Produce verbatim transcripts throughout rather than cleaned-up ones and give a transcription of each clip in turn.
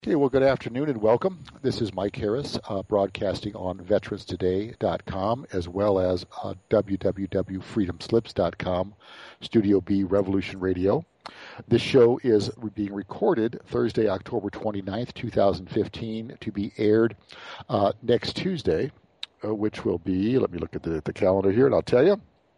Okay, well, good afternoon and welcome. This is Mike Harris, uh, broadcasting on veterans today dot com as well as uh, w w w dot freedom slips dot com, Studio B Revolution Radio. This show is being recorded Thursday, October twenty-ninth, twenty fifteen, to be aired uh, next Tuesday, uh, which will be, let me look at the, the calendar here and I'll tell you,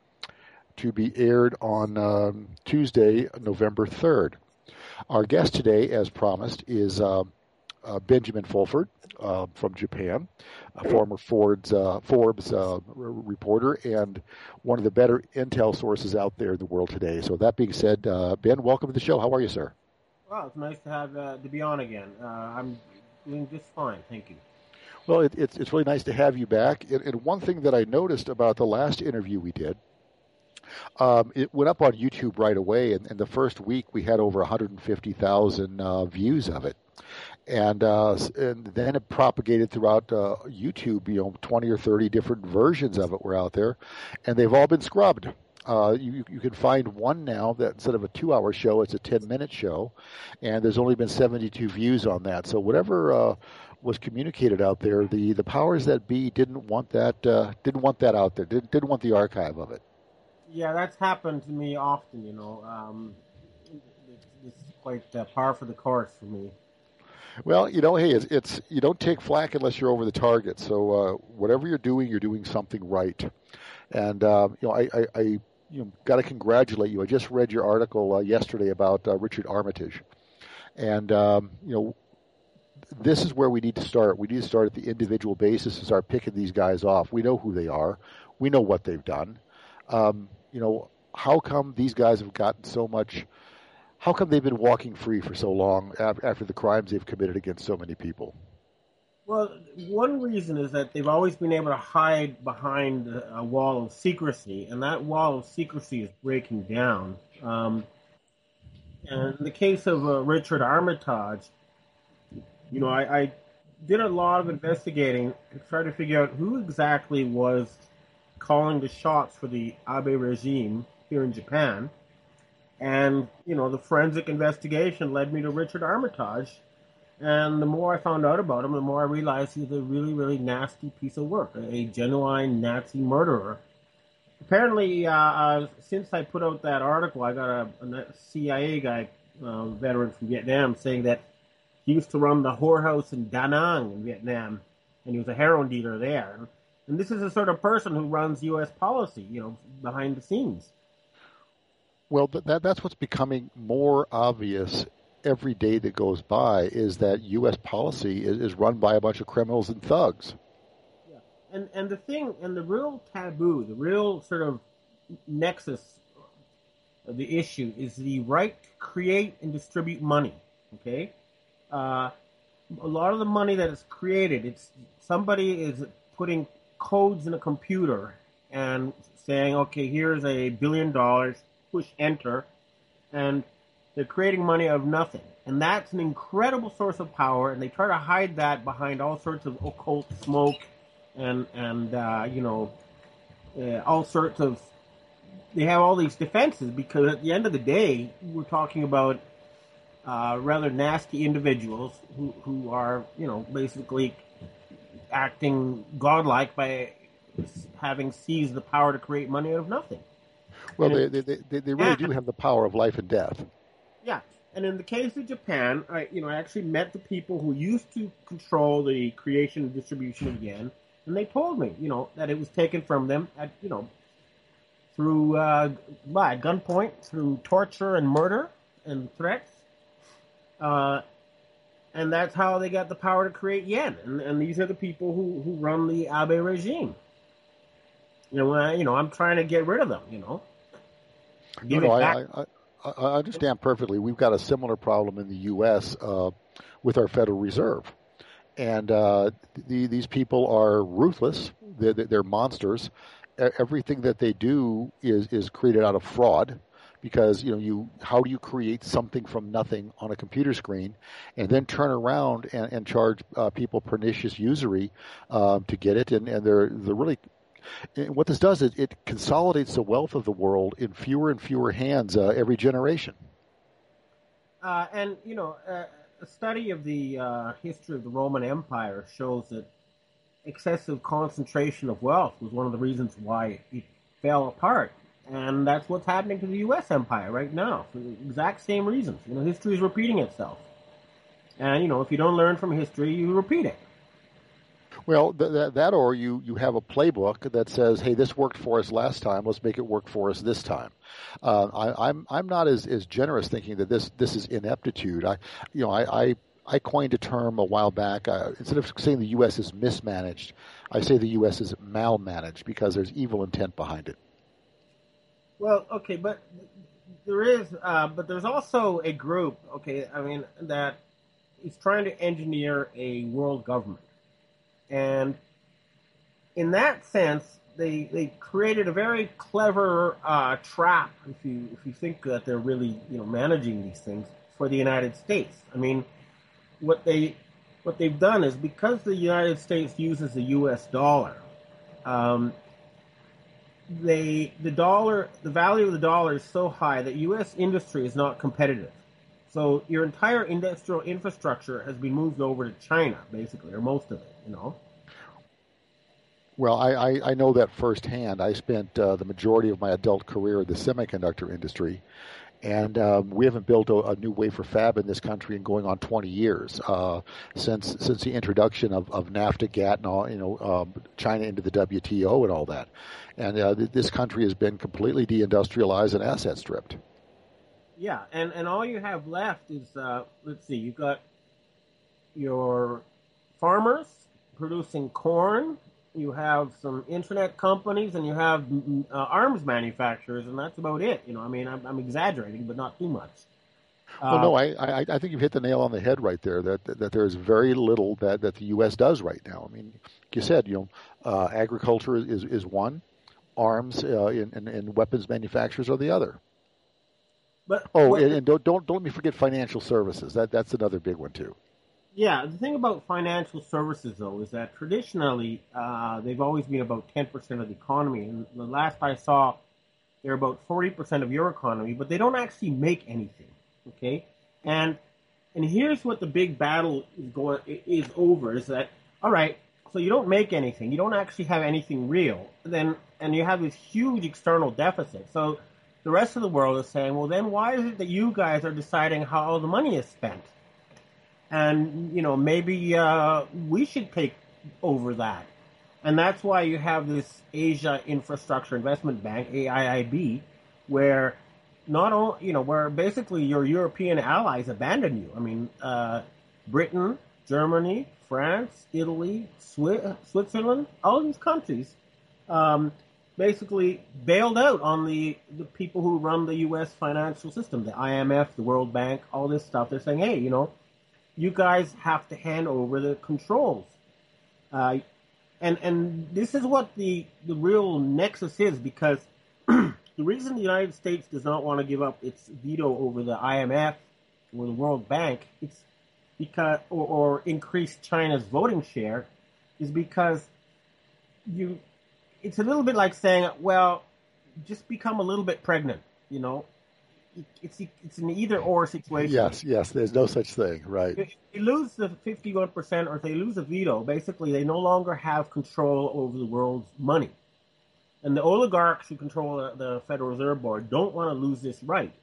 to be aired on um, Tuesday, November third. Our guest today, as promised, is uh, uh, Benjamin Fulford uh, from Japan, a former Ford's, uh, Forbes uh, r- reporter and one of the better intel sources out there in the world today. So that being said, uh, Ben, welcome to the show. How are you, sir? Well, it's nice to have uh, to be on again. Uh, I'm doing just fine, thank you. Well, it, it's it's really nice to have you back. And, and one thing that I noticed about the last interview we did, Um, it went up on YouTube right away, and in the first week we had over one hundred fifty thousand uh, views of it, and uh, and then it propagated throughout uh, YouTube. You know, twenty or thirty different versions of it were out there, and they've all been scrubbed. Uh, you you can find one now that instead of a two-hour show, it's a ten-minute show, and there's only been seventy-two views on that. So whatever uh, was communicated out there, the, the powers that be didn't want that uh, didn't want that out there. Didn't didn't want the archive of it. Yeah, that's happened to me often, you know. Um, it's, it's quite uh, par for the course for me. Well, you know, hey, it's, it's you don't take flack unless you're over the target. So uh, whatever you're doing, you're doing something right. And uh, you know, I, I, I you know, got to congratulate you. I just read your article uh, yesterday about uh, Richard Armitage, and um, you know, this is where we need to start. We need to start at the individual basis and start picking these guys off. We know who they are. We know what they've done. Um, you know, how come these guys have gotten so much? How come they've been walking free for so long after the crimes they've committed against so many people? Well, one reason is that they've always been able to hide behind a wall of secrecy, and that wall of secrecy is breaking down. Um, and in the case of uh, Richard Armitage, you know, I, I did a lot of investigating to try to figure out who exactly was calling the shots for the Abe regime here in Japan. And, you know, the forensic investigation led me to Richard Armitage. And the more I found out about him, the more I realized he's a really, really nasty piece of work, a genuine Nazi murderer. Apparently, uh, uh, since I put out that article, I got a, a C I A guy, uh, veteran from Vietnam, saying that he used to run the whorehouse in Da Nang in Vietnam, and he was a heroin dealer there. And this is the sort of person who runs U S policy, you know, behind the scenes. Well, that, that's what's becoming more obvious every day that goes by, is that U S policy is, is run by a bunch of criminals and thugs. Yeah. And, and the thing, and the real taboo, the real sort of nexus of the issue is the right to create and distribute money, okay? Uh, a lot of the money that is created, it's somebody is putting codes in a computer and saying, okay, here's a billion dollars, push enter, and they're creating money out of nothing. And that's an incredible source of power, and they try to hide that behind all sorts of occult smoke and, and uh, you know, uh, all sorts of, they have all these defenses, because at the end of the day, we're talking about uh, rather nasty individuals who, who are, you know, basically acting godlike by having seized the power to create money out of nothing. Well, they, they, they, they really do have the power of life and death. Yeah, and in the case of Japan, I you know I actually met the people who used to control the creation and distribution of yen, and they told me, you know, that it was taken from them at you know through uh, by gunpoint, through torture and murder and threats. Uh, And that's how they got the power to create yen. And, and these are the people who, who run the Abe regime. You know, I, you know, I'm trying to get rid of them, you know. Give no, it back. I, I, I understand perfectly. We've got a similar problem in the U S uh, with our Federal Reserve. And uh, the, these people are ruthless. They're, they're monsters. Everything that they do is, is created out of fraud. Because, you know, you how do you create something from nothing on a computer screen and then turn around and, and charge uh, people pernicious usury um, to get it? And, and they're, they're really – what this does is it consolidates the wealth of the world in fewer and fewer hands uh, every generation. Uh, and, you know, uh, a study of the uh, history of the Roman Empire shows that excessive concentration of wealth was one of the reasons why it fell apart. And that's what's happening to the U S empire right now, for the exact same reasons. You know, history is repeating itself. And, you know, if you don't learn from history, you repeat it. Well, th- that, that or you, you have a playbook that says, hey, this worked for us last time, let's make it work for us this time. Uh, I, I'm I'm not as, as generous thinking that this this is ineptitude. I you know I, I, I coined a term a while back. Uh, instead of saying the U S is mismanaged, I say the U S is malmanaged because there's evil intent behind it. Well, okay, but there is, uh, but there's also a group, okay, I mean, that is trying to engineer a world government. And in that sense, they they created a very clever uh, trap, if you if you think that they're really, you know, managing these things for the United States. I mean, what they what they've done is, because the United States uses the U S dollar, um, they the dollar the value of the dollar is so high that U S industry is not competitive. So your entire industrial infrastructure has been moved over to China, basically, or most of it, you know. Well, I, I, I know that firsthand. I spent uh, the majority of my adult career in the semiconductor industry, and um, we haven't built a, a new wafer fab in this country in going on twenty years uh, since since the introduction of, of NAFTA, GATT, and all, you know, um, China into the W T O and all that. And uh, th- this country has been completely deindustrialized and asset stripped. Yeah, and, and all you have left is, uh, let's see, you've got your farmers producing corn, you have some internet companies, and you have uh, arms manufacturers, and that's about it. You know, I mean, I'm, I'm exaggerating, but not too much. Uh, well, no, I, I, I think you've hit the nail on the head right there. That that, that there's very little that, that the U S does right now. I mean, like you said, you know, uh, agriculture is is one, arms uh, and, and, and weapons manufacturers are the other. But oh, what, and, and don't don't don't let me forget financial services. That that's another big one too. Yeah, the thing about financial services, though, is that traditionally uh, they've always been about ten percent of the economy. And the last I saw, they're about forty percent of your economy, but they don't actually make anything. Okay, and and here's what the big battle is going is over: is that, all right? So you don't make anything, you don't actually have anything real, then and you have this huge external deficit. So the rest of the world is saying, well, then why is it that you guys are deciding how the money is spent? And, you know, maybe uh, we should take over that. And that's why you have this Asia Infrastructure Investment Bank, A I I B, where not only, you know, where basically your European allies abandon you. I mean, uh, Britain, Germany, France, Italy, Swi- Switzerland, all these countries um, basically bailed out on the, the people who run the U S financial system, the I M F, the World Bank, all this stuff. They're saying, hey, you know, you guys have to hand over the controls. Uh, and and this is what the, the real nexus is, because the reason the United States does not want to give up its veto over the I M F or the World Bank, it's because or, or increase China's voting share, is because you it's a little bit like saying, well, just become a little bit pregnant, you know. It's it's an either or situation. Yes, yes. There's no such thing, right? If they lose the fifty-one percent, or if they lose a veto, basically they no longer have control over the world's money. And the oligarchs who control the Federal Reserve Board don't want to lose this right.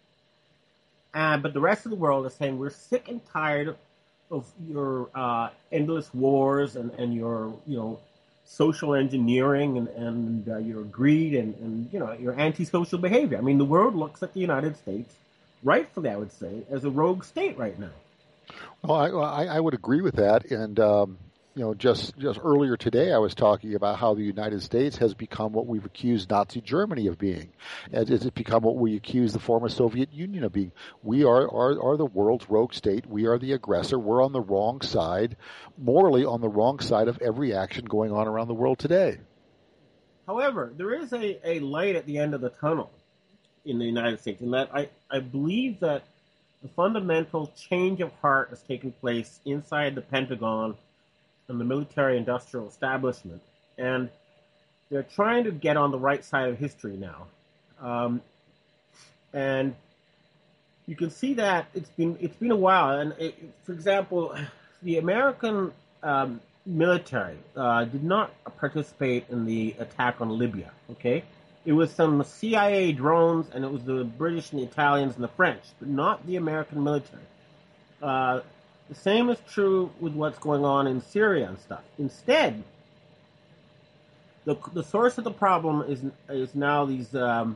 Uh, but the rest of the world is saying, we're sick and tired of your uh, endless wars and, and your, you know, social engineering and, and uh, your greed and, and, you know, your antisocial behavior. I mean, the world looks at the United States, rightfully, I would say, as a rogue state right now. Well, I, I would agree with that. And, um, you know, just, just earlier today, I was talking about how the United States has become what we've accused Nazi Germany of being. As it's become what we accuse the former Soviet Union of being. We are, are, are the world's rogue state. We are the aggressor. We're on the wrong side, morally on the wrong side of every action going on around the world today. However, there is a, a light at the end of the tunnel in the United States, in that I, I believe that the fundamental change of heart has taken place inside the Pentagon and the military-industrial establishment, and they're trying to get on the right side of history now. Um, and you can see that it's been it's been a while. And it, for example, the American um, military uh, did not participate in the attack on Libya. Okay, it was some C I A drones, and it was the British and the Italians and the French, but not the American military. Uh, the same is true with what's going on in Syria and stuff. Instead, the the source of the problem is is now these um,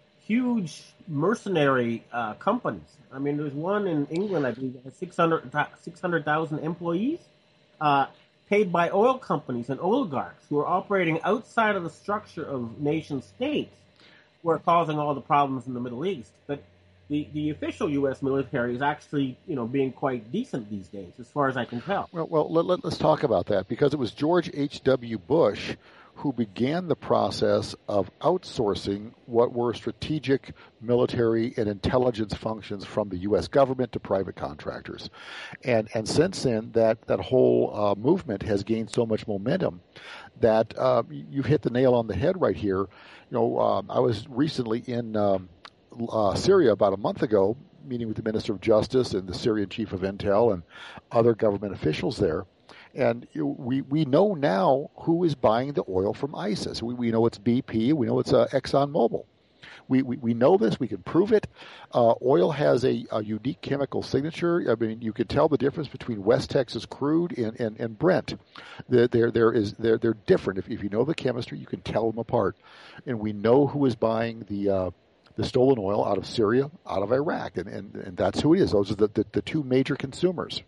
huge mercenary uh, companies. I mean, there's one in England, I believe, that has six hundred thousand employees, uh, paid by oil companies and oligarchs who are operating outside of the structure of nation states, who are causing all the problems in the Middle East. But the, the official U S military is actually, you know, being quite decent these days, as far as I can tell. Well, well let, let, let's talk about that, because it was George H W. Bush who began the process of outsourcing what were strategic military and intelligence functions from the U S government to private contractors. And and since then, that, that whole uh, movement has gained so much momentum that uh, you've hit the nail on the head right here. You know, um, I was recently in um, uh, Syria about a month ago, meeting with the Minister of Justice and the Syrian Chief of Intel and other government officials there. And we, we know now who is buying the oil from ISIS. We, we know it's B P. We know it's uh, ExxonMobil. We, we we know this. We can prove it. Uh, oil has a, a unique chemical signature. I mean, you can tell the difference between West Texas crude and, and, and Brent. There there there is they're they're different. If if you know the chemistry, you can tell them apart. And we know who is buying the uh, the stolen oil out of Syria, out of Iraq, and and, and that's who it is. Those are the, the, the two major consumers.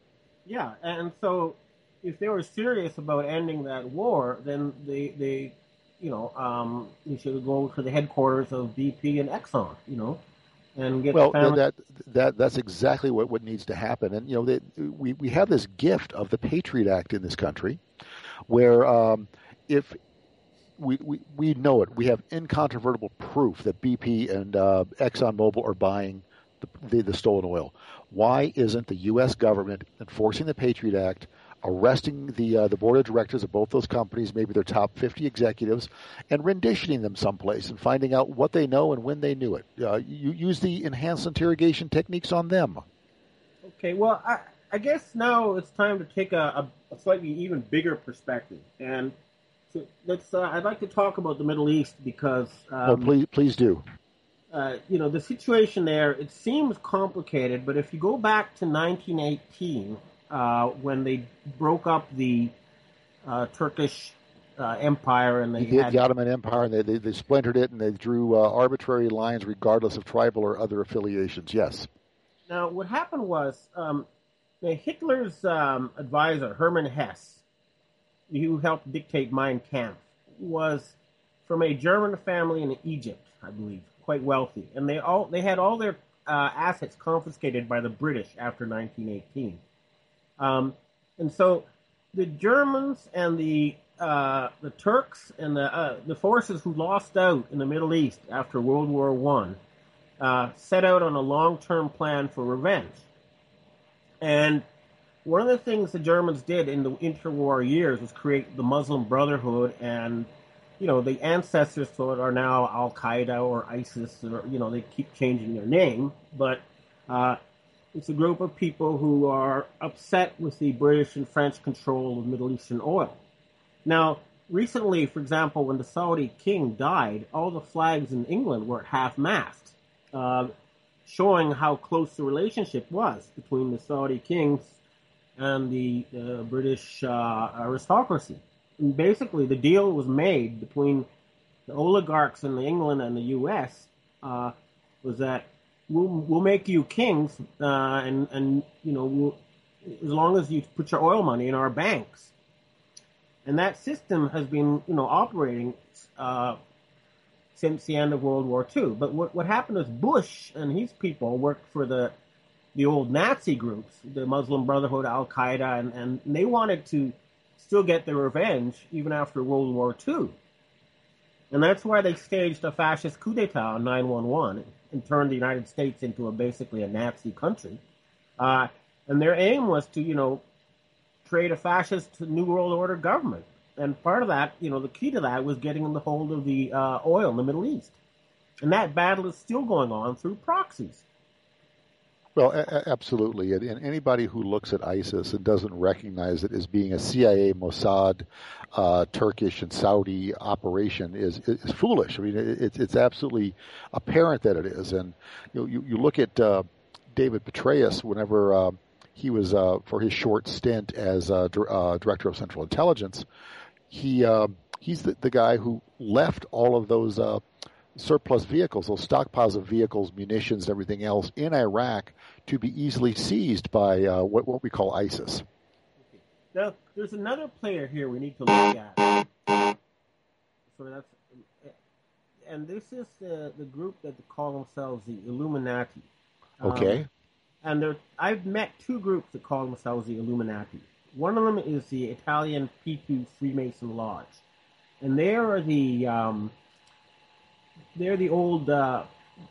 Yeah, and so if they were serious about ending that war, then they, they you know, um, they should go to the headquarters of B P and Exxon, you know, and get well, family- that that that's exactly what, what needs to happen. And you know, they, we we have this gift of the Patriot Act in this country, where um, if we, we we know it, we have incontrovertible proof that B P and uh, ExxonMobil are buying the, the the stolen oil. Why isn't the U S government enforcing the Patriot Act, arresting the uh, the board of directors of both those companies, maybe their top fifty executives, and renditioning them someplace and finding out what they know and when they knew it? Uh, you use the enhanced interrogation techniques on them. Okay, well, I, I guess now it's time to take a, a, a slightly even bigger perspective. And so let's. Uh, I'd like to talk about the Middle East because. Um, oh, please, please do. Uh, you know, the situation there, it seems complicated, but if you go back to nineteen eighteen, uh, when they broke up the uh, Turkish uh, Empire and they the, had... the Ottoman Empire, and they, they, they splintered it and they drew uh, arbitrary lines regardless of tribal or other affiliations, yes. Now, what happened was um, Hitler's um, advisor, Hermann Hesse, who helped dictate Mein Kampf, was from a German family in Egypt, I believe. Quite wealthy, and they all they had all their uh, assets confiscated by the British after nineteen eighteen, um, and so the Germans and the uh, the Turks and the uh, the forces who lost out in the Middle East after World War One uh, set out on a long-term plan for revenge. And one of the things the Germans did in the interwar years was create the Muslim Brotherhood, and you know, the ancestors to it are now Al-Qaeda or ISIS, or, you know, they keep changing their name. But uh, it's a group of people who are upset with the British and French control of Middle Eastern oil. Now, recently, for example, when the Saudi king died, all the flags in England were at half-mast, uh, showing how close the relationship was between the Saudi kings and the uh, British uh, aristocracy. And basically, the deal was made between the oligarchs in England and the U S uh, was that we'll we'll make you kings, uh, and and you know we'll, as long as you put your oil money in our banks. And that system has been you know operating uh, since the end of World War Two. But what what happened is Bush and his people worked for the the old Nazi groups, the Muslim Brotherhood, Al Qaeda, and, and they wanted to still get their revenge even after World War Two. And that's why they staged a fascist coup d'etat in nine one one and turned the United States into a basically a Nazi country. Uh, and their aim was to, you know, create a fascist New World Order government. And part of that, you know, the key to that was getting in the hold of the uh, oil in the Middle East. And that battle is still going on through proxies. Well, a- absolutely. And, and anybody who looks at ISIS and doesn't recognize it as being a C I A, Mossad, uh, Turkish, and Saudi operation is is foolish. I mean, it, it's it's absolutely apparent that it is. And you know, you, you look at uh, David Petraeus whenever uh, he was uh, for his short stint as uh, dir- uh, director of Central Intelligence. He uh, he's the, the guy who left all of those Uh, surplus vehicles, those stockpiles of vehicles, munitions, and everything else in Iraq to be easily seized by uh, what, what we call ISIS. Now, there's another player here we need to look at. So that's, and this is the, the group that call themselves the Illuminati. Okay. Um, and there, I've met two groups that call themselves the Illuminati. One of them is the Italian P two Freemason Lodge, and they are the um, They're the old uh,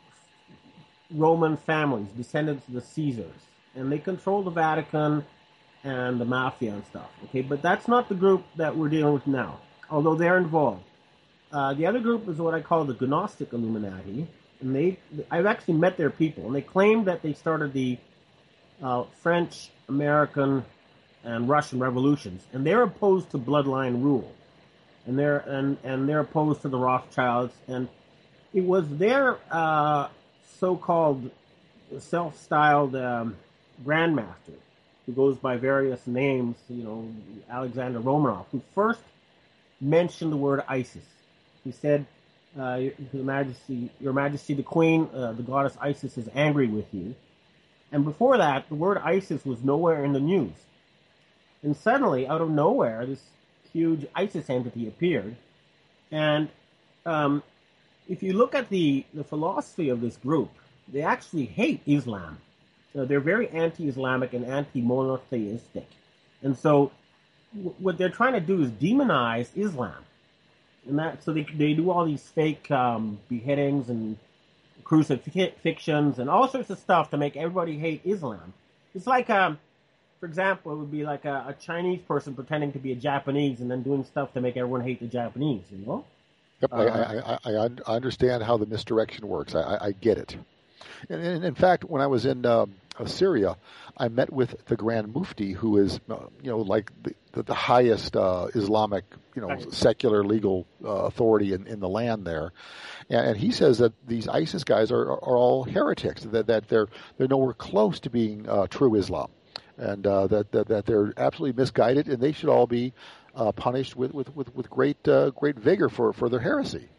Roman families, descendants of the Caesars, and they control the Vatican and the mafia and stuff. Okay, but that's not the group that we're dealing with now, although they're involved. Uh, the other group is what I call the Gnostic Illuminati, and they I've actually met their people, and they claim that they started the uh, French, American, and Russian revolutions, and they're opposed to bloodline rule, and they're and and they're opposed to the Rothschilds. And it was their uh, so-called self-styled um, grandmaster, who goes by various names, you know, Alexander Romanov, who first mentioned the word ISIS. He said, uh, Your Majesty, Your Majesty, the Queen, uh, the goddess Isis is angry with you. And before that, the word ISIS was nowhere in the news. And suddenly, out of nowhere, this huge ISIS entity appeared. And um, if you look at the, the philosophy of this group, they actually hate Islam. Uh, they're very anti-Islamic and anti-monotheistic. And so w- what they're trying to do is demonize Islam. And that, so they, they do all these fake um, beheadings and crucifixions and all sorts of stuff to make everybody hate Islam. It's like, um, for example, it would be like a, a Chinese person pretending to be a Japanese and then doing stuff to make everyone hate the Japanese, you know? Yep, Uh, I, I, I, I understand how the misdirection works. I, I, I get it. And, and in fact, when I was in um, Syria, I met with the Grand Mufti, who is, uh, you know, like the, the, the highest uh, Islamic, you know, Right. secular legal uh, authority in, in the land there. And, and he says that these ISIS guys are, are, are all heretics, that, that they're they're nowhere close to being uh, true Islam, and uh, that, that that they're absolutely misguided, and they should all be uh, punished with with with, with great uh, great vigor for, for their heresy.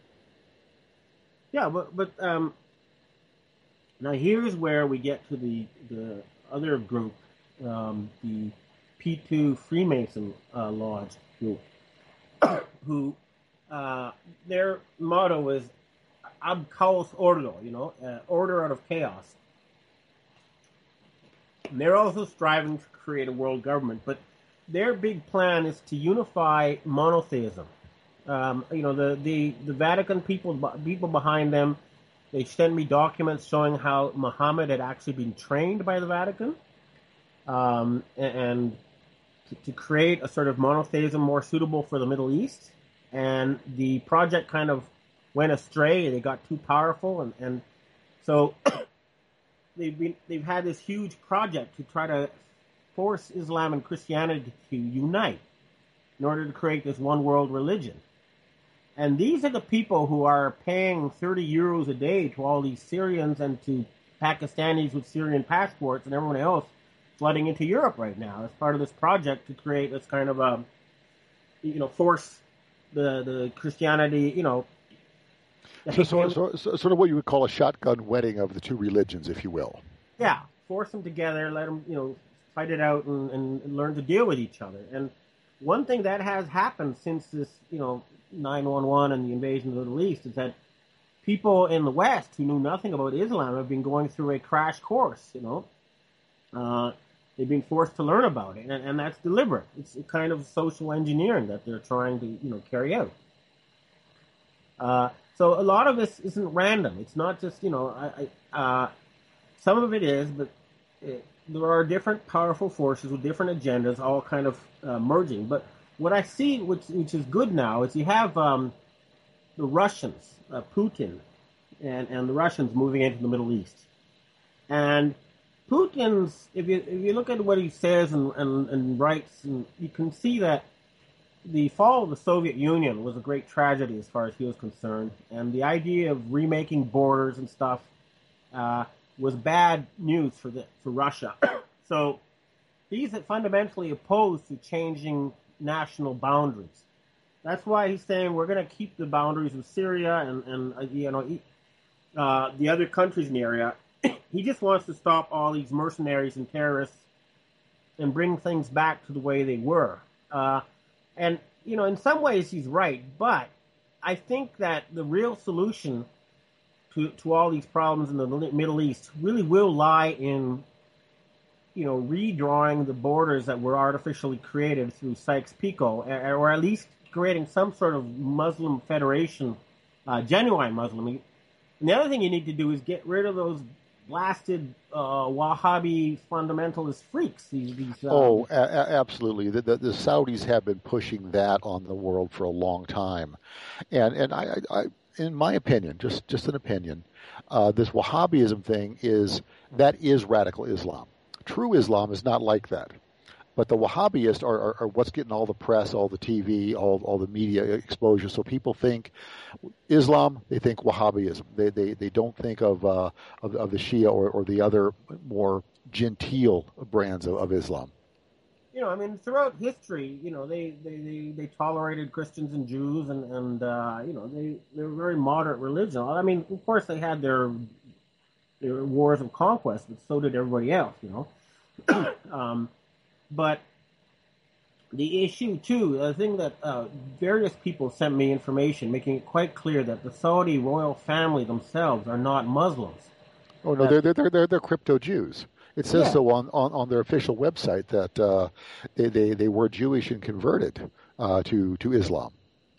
Yeah, but, but um, now here's where we get to the, the other group, um, the P two Freemason uh, Lodge group, who uh, their motto is Ab Chaos Ordo, you know, uh, order out of chaos. And they're also striving to create a world government, but their big plan is to unify monotheism. Um, you know, the, the, the Vatican people people behind them, they sent me documents showing how Muhammad had actually been trained by the Vatican, um, and to, to create a sort of monotheism more suitable for the Middle East. And the project kind of went astray. They got too powerful, and, and so they've been they've had this huge project to try to force Islam and Christianity to unite in order to create this one world religion. And these are the people who are paying thirty euros a day to all these Syrians and to Pakistanis with Syrian passports and everyone else flooding into Europe right now as part of this project to create this kind of a, you know, force the, the Christianity, you know. So, so, so, so, sort of what you would call a shotgun wedding of the two religions, if you will. Yeah, force them together, let them, you know, fight it out and, and learn to deal with each other. And one thing that has happened since this, you know, nine one one and the invasion of the Middle East is that people in the West who knew nothing about Islam have been going through a crash course, you know. Uh, they've been forced to learn about it, and, and that's deliberate. It's a kind of social engineering that they're trying to, you know, carry out. Uh, so a lot of this isn't random. It's not just, you know, I, I, uh, some of it is, but it, there are different powerful forces with different agendas all kind of uh, merging. But what I see, which, which is good now, is you have um, the Russians, uh, Putin, and, and the Russians moving into the Middle East. And Putin's, if you if you look at what he says and, and, and writes, and you can see that the fall of the Soviet Union was a great tragedy as far as he was concerned, and the idea of remaking borders and stuff uh, was bad news for the for Russia. So he's fundamentally opposed to changing national boundaries. That's why he's saying we're going to keep the boundaries of Syria and and uh, you know uh, the other countries in the area. He just wants to stop all these mercenaries and terrorists and bring things back to the way they were. Uh, and, you know, in some ways he's right, but I think that the real solution to, to all these problems in the Middle East really will lie in, you know, redrawing the borders that were artificially created through Sykes-Picot, or at least creating some sort of Muslim federation, uh, genuine Muslim. And the other thing you need to do is get rid of those blasted uh, Wahhabi fundamentalist freaks. These, these, uh, oh, a- a- absolutely. The, the, the Saudis have been pushing that on the world for a long time, and and I, I, I in my opinion, just just an opinion, uh, this Wahhabism thing is that is radical Islam. True Islam is not like that. But the Wahhabists are, are, are what's getting all the press, all the T V, all all the media exposure. So people think Islam, they think Wahhabism. They they, they don't think of, uh, of of the Shia or, or the other more genteel brands of, of Islam. You know, I mean, throughout history, you know, they, they, they, they tolerated Christians and Jews, and, and uh, you know, they, they were a very moderate religion. I mean, of course, they had their, their wars of conquest, but so did everybody else, you know. um, But the issue, too, the thing that uh, various people sent me information making it quite clear that the Saudi royal family themselves are not Muslims. Oh, no, they're, they're, they're, they're crypto Jews. It says Yeah. so on, on, on their official website that uh, they, they, they were Jewish and converted uh, to, to Islam.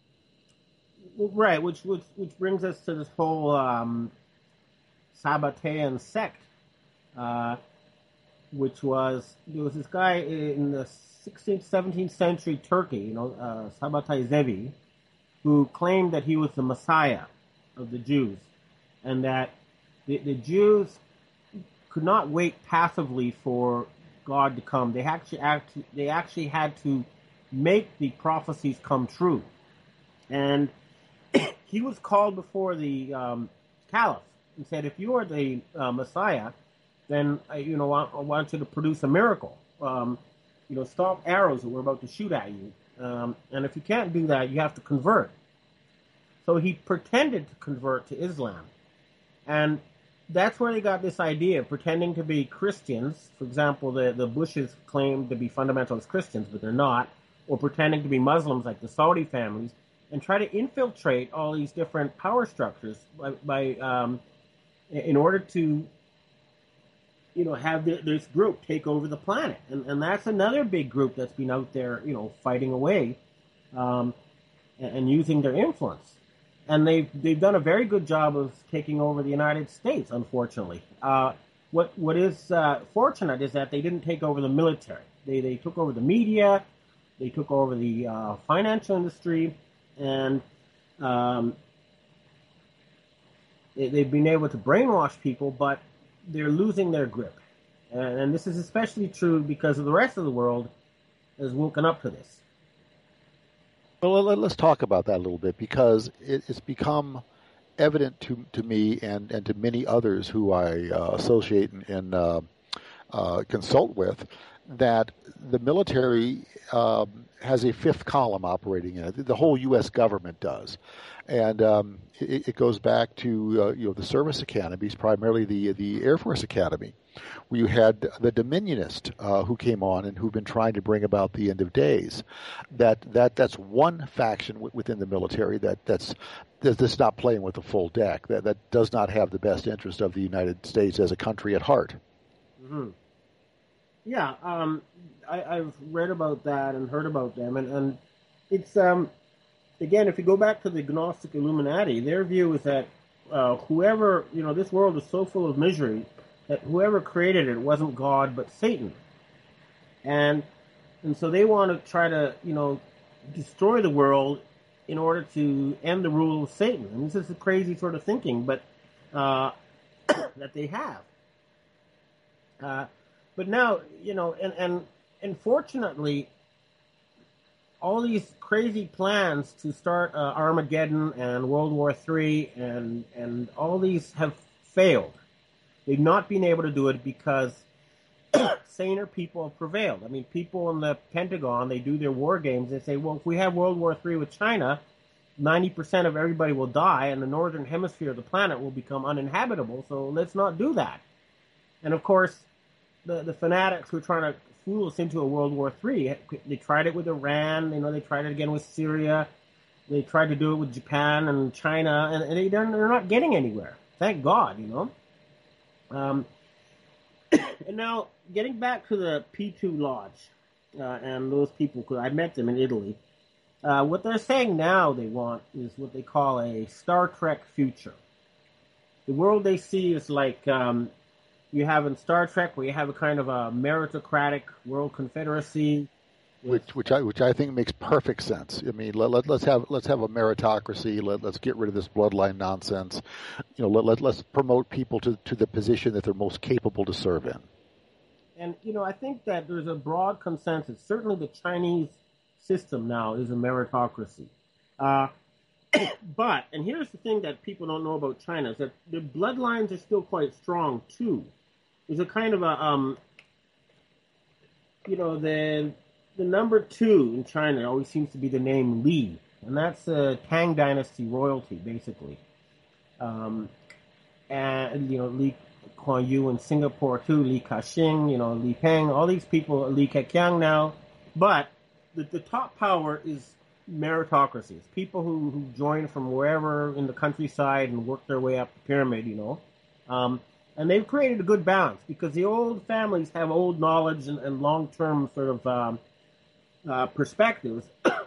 Right, which, which, which brings us to this whole um, Sabbatean sect. Uh which was, there was this guy in the sixteenth, seventeenth century Turkey, you know, uh, Sabbatai Zevi, who claimed that he was the Messiah of the Jews, and that the, the Jews could not wait passively for God to come. They actually, act, they actually had to make the prophecies come true. And he was called before the um, Caliph and said, if you are the uh, Messiah, then, uh, you know, I, I want you to produce a miracle. Um, you know, stop arrows that we're about to shoot at you. Um, and if you can't do that, you have to convert. So he pretended to convert to Islam. And that's where they got this idea of pretending to be Christians. For example, the, the Bushes claim to be fundamentalist Christians, but they're not. Or pretending to be Muslims like the Saudi families, and try to infiltrate all these different power structures by, by um, in order to, you know, have the, this group take over the planet. And, and that's another big group that's been out there, you know, fighting away um, and, and using their influence. And they've, they've done a very good job of taking over the United States, unfortunately. Uh, what what is uh, fortunate is that they didn't take over the military. They, they took over the media, they took over the uh, financial industry, and um, they, they've been able to brainwash people, but they're losing their grip. And, and this is especially true because of the rest of the world has woken up to this. Well, let's talk about that a little bit, because it, it's become evident to to me and, and to many others who I uh, associate and, and uh, uh, consult with, that the military um, has a fifth column operating in it. The whole U S government does. And um, it, it goes back to uh, you know the service academies, primarily the the Air Force Academy, where you had the Dominionists uh, who came on and who've been trying to bring about the end of days. That that that's one faction w- within the military that that's that's not playing with the full deck. That that does not have the best interest of the United States as a country at heart. Mm-hmm. Yeah, um, I, I've read about that and heard about them, and, and it's um. Again, if you go back to the Gnostic Illuminati, their view is that uh, whoever, you know, this world is so full of misery that whoever created it wasn't God but Satan. And and so they want to try to, you know, destroy the world in order to end the rule of Satan. And this is a crazy sort of thinking, but uh, that they have. Uh, but now, you know, and, and unfortunately, all these crazy plans to start uh, Armageddon and World War Three and and all these have failed. They've not been able to do it because saner people have prevailed. I mean, people in the Pentagon, they do their war games. They say, well, if we have World War Three with China, ninety percent of everybody will die, and the northern hemisphere of the planet will become uninhabitable. So let's not do that. And of course, the the fanatics who are trying to fool us into a World War Three, they tried it with Iran. You know, they tried it again with Syria. They tried to do it with Japan and China, and, and they, they're, they're not getting anywhere. Thank God, you know. Um, and now, getting back to the P two Lodge uh, and those people, because I met them in Italy, uh, what they're saying now they want is what they call a Star Trek future. The world they see is like um, you have in Star Trek, where you have a kind of a meritocratic world confederacy. Which, which I, which I think makes perfect sense. I mean, let, let, let's have, let's have a meritocracy. Let, let's get rid of this bloodline nonsense. You know, let, let, let's promote people to, to the position that they're most capable to serve in. And, you know, I think that there's a broad consensus. Certainly the Chinese system now is a meritocracy. Uh, but, and here's the thing that people don't know about China, is that the bloodlines are still quite strong, too. There's a kind of a, um, you know, the... The number two in China always seems to be the name Li, and that's uh, Tang Dynasty royalty, basically. Um, and, you know, Li Kuan Yew in Singapore, too, Li Ka-shing, you know, Li Peng, all these people, Li Keqiang now. But the, the top power is meritocracy. It's people who, who join from wherever in the countryside and work their way up the pyramid, you know. Um, and they've created a good balance because the old families have old knowledge and, and long-term sort of... Um, Uh, perspectives,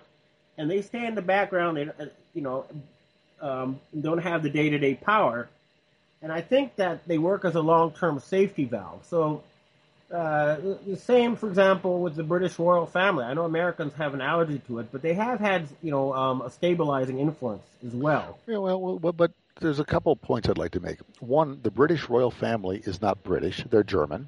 and they stay in the background. They, you know, um, don't have the day-to-day power, and I think that they work as a long-term safety valve. So, uh, the same, for example, with the British royal family. I know Americans have an allergy to it, but they have had, you know, um, a stabilizing influence as well. Yeah, well, well, but there's a couple of points I'd like to make. One, the British royal family is not British; they're German.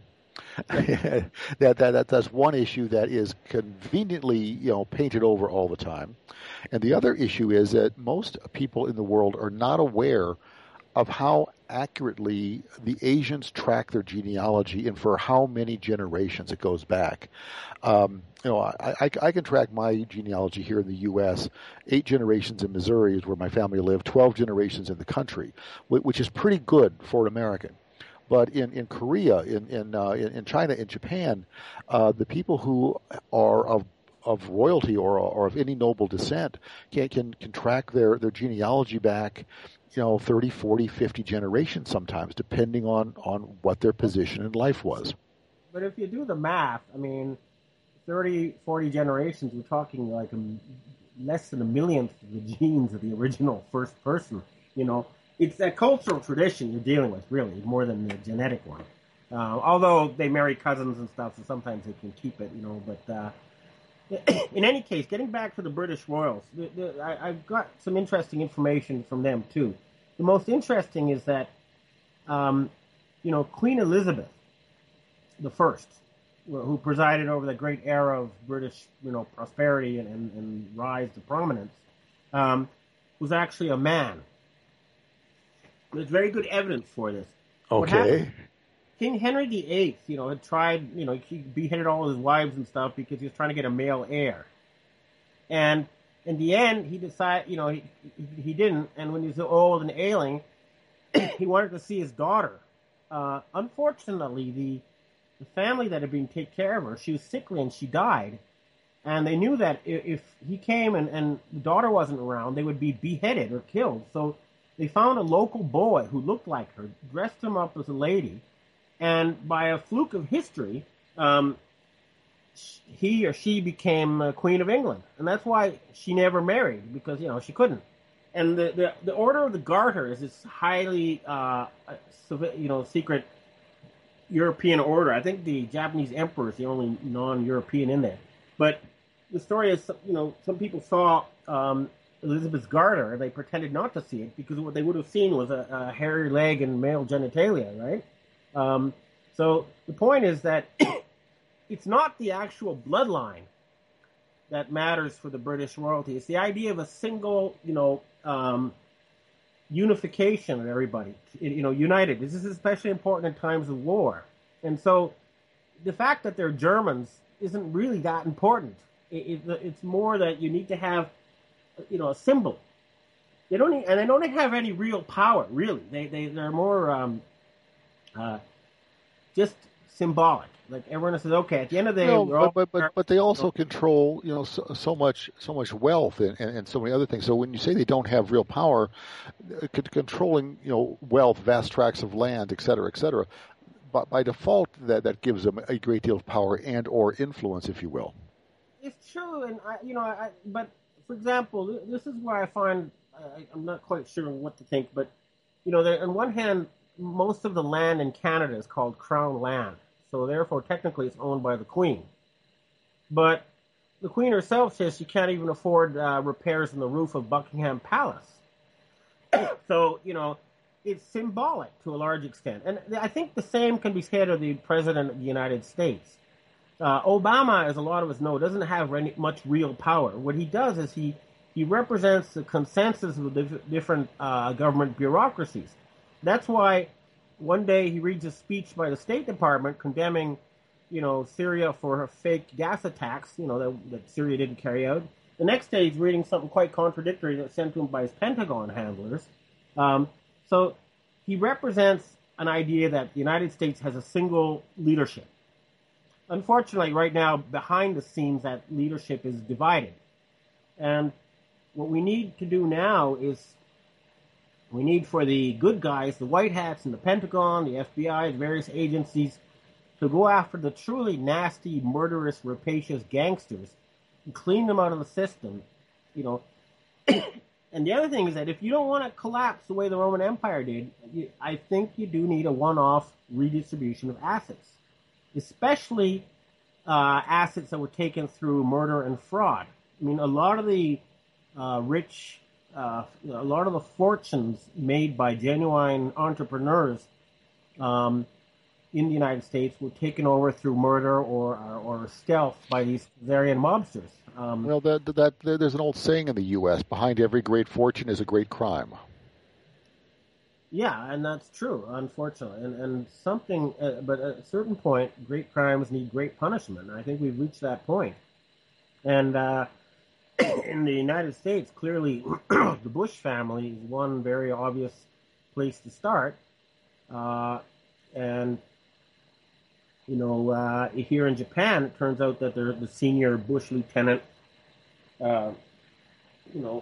that, that that that's one issue that is conveniently, you know, painted over all the time. And the other issue is that most people in the world are not aware of how accurately the Asians track their genealogy and for how many generations it goes back. Um, you know, I, I, I can track my genealogy here in the U S Eight generations in Missouri is where my family lived, twelve generations in the country, which is pretty good for an American. But in, in Korea, in in, uh, in in China, in Japan, uh, the people who are of of royalty or or of any noble descent can can, can track their, their genealogy back, you know, thirty, forty, fifty generations sometimes, depending on, on what their position in life was. But if you do the math, I mean, thirty, forty generations, we're talking like a, less than a millionth of the genes of the original first person, you know. It's that cultural tradition you're dealing with, really, more than the genetic one. Uh, although they marry cousins and stuff, so sometimes they can keep it, you know. But uh, in any case, getting back to the British royals, the, the, I, I've got some interesting information from them, too. The most interesting is that, um, you know, Queen Elizabeth the First, who presided over the great era of British, you know, prosperity and, and, and rise to prominence, um, was actually a man. There's very good evidence for this. Okay. King Henry the Eighth, you know, had tried, you know, he beheaded all his wives and stuff because he was trying to get a male heir. And in the end, he decided, you know, he, he didn't. And when he was old and ailing, he wanted to see his daughter. Uh, unfortunately, the, the family that had been taking care of her, she was sickly and she died. And they knew that if he came and, and the daughter wasn't around, they would be beheaded or killed. So they found a local boy who looked like her, dressed him up as a lady, and by a fluke of history, um, he or she became uh, Queen of England. And that's why she never married, because, you know, she couldn't. And the, the, the Order of the Garter is this highly, uh, you know, secret European order. I think the Japanese emperor is the only non-European in there. But the story is, you know, some people saw um, Elizabeth's garter, they pretended not to see it because what they would have seen was a, a hairy leg and male genitalia, right? Um, So the point is that it's not the actual bloodline that matters for the British royalty. It's the idea of a single, you know, um, unification of everybody, you know, united. This is especially important in times of war. And so the fact that they're Germans isn't really that important. It, it, it's more that you need to have, you know, a symbol. They don't, and they don't have any real power, really. They, they, they're more um, uh, just symbolic. Like everyone says, okay, at the end of the day, no, we're but, all, but but but they also control, you know, so, so much so much wealth and, and, and so many other things. So when you say they don't have real power, uh, controlling, you know, wealth, vast tracts of land, et cetera, et cetera, by, by default, that that gives them a great deal of power and or influence, if you will. It's true, and I, you know, I, but for example, this is where I find I, I'm not quite sure what to think, but you know, there, on one hand, most of the land in Canada is called Crown land. So therefore, technically, it's owned by the Queen. But the Queen herself says she can't even afford uh, repairs on the roof of Buckingham Palace. So, you know, it's symbolic to a large extent. And I think the same can be said of the President of the United States. Uh, Obama, as a lot of us know, doesn't have any, much real power. What he does is he, he represents the consensus of the diff- different uh, government bureaucracies. That's why one day he reads a speech by the State Department condemning, you know, Syria for her fake gas attacks, you know, that, that Syria didn't carry out. The next day he's reading something quite contradictory that's sent to him by his Pentagon handlers. Um, so he represents an idea that the United States has a single leadership. Unfortunately, right now, behind the scenes, that leadership is divided. And what we need to do now is we need for the good guys, the white hats and the Pentagon, the F B I, the various agencies, to go after the truly nasty, murderous, rapacious gangsters and clean them out of the system, you know. And the other thing is that if you don't want to collapse the way the Roman Empire did, you, I think you do need a one-off redistribution of assets, especially uh, assets that were taken through murder and fraud. I mean, a lot of the uh, rich... Uh, a lot of the fortunes made by genuine entrepreneurs um, in the United States were taken over through murder or or, or stealth by these Khazarian mobsters. Um, well, that, that, that there's an old saying in the U S: behind every great fortune is a great crime. Yeah, and that's true, unfortunately. And and something, uh, but at a certain point, great crimes need great punishment. And I think we've reached that point. And uh, in the United States, clearly, the Bush family is one very obvious place to start. Uh, and, you know, uh, here in Japan, it turns out that they're the senior Bush lieutenant, uh, you know,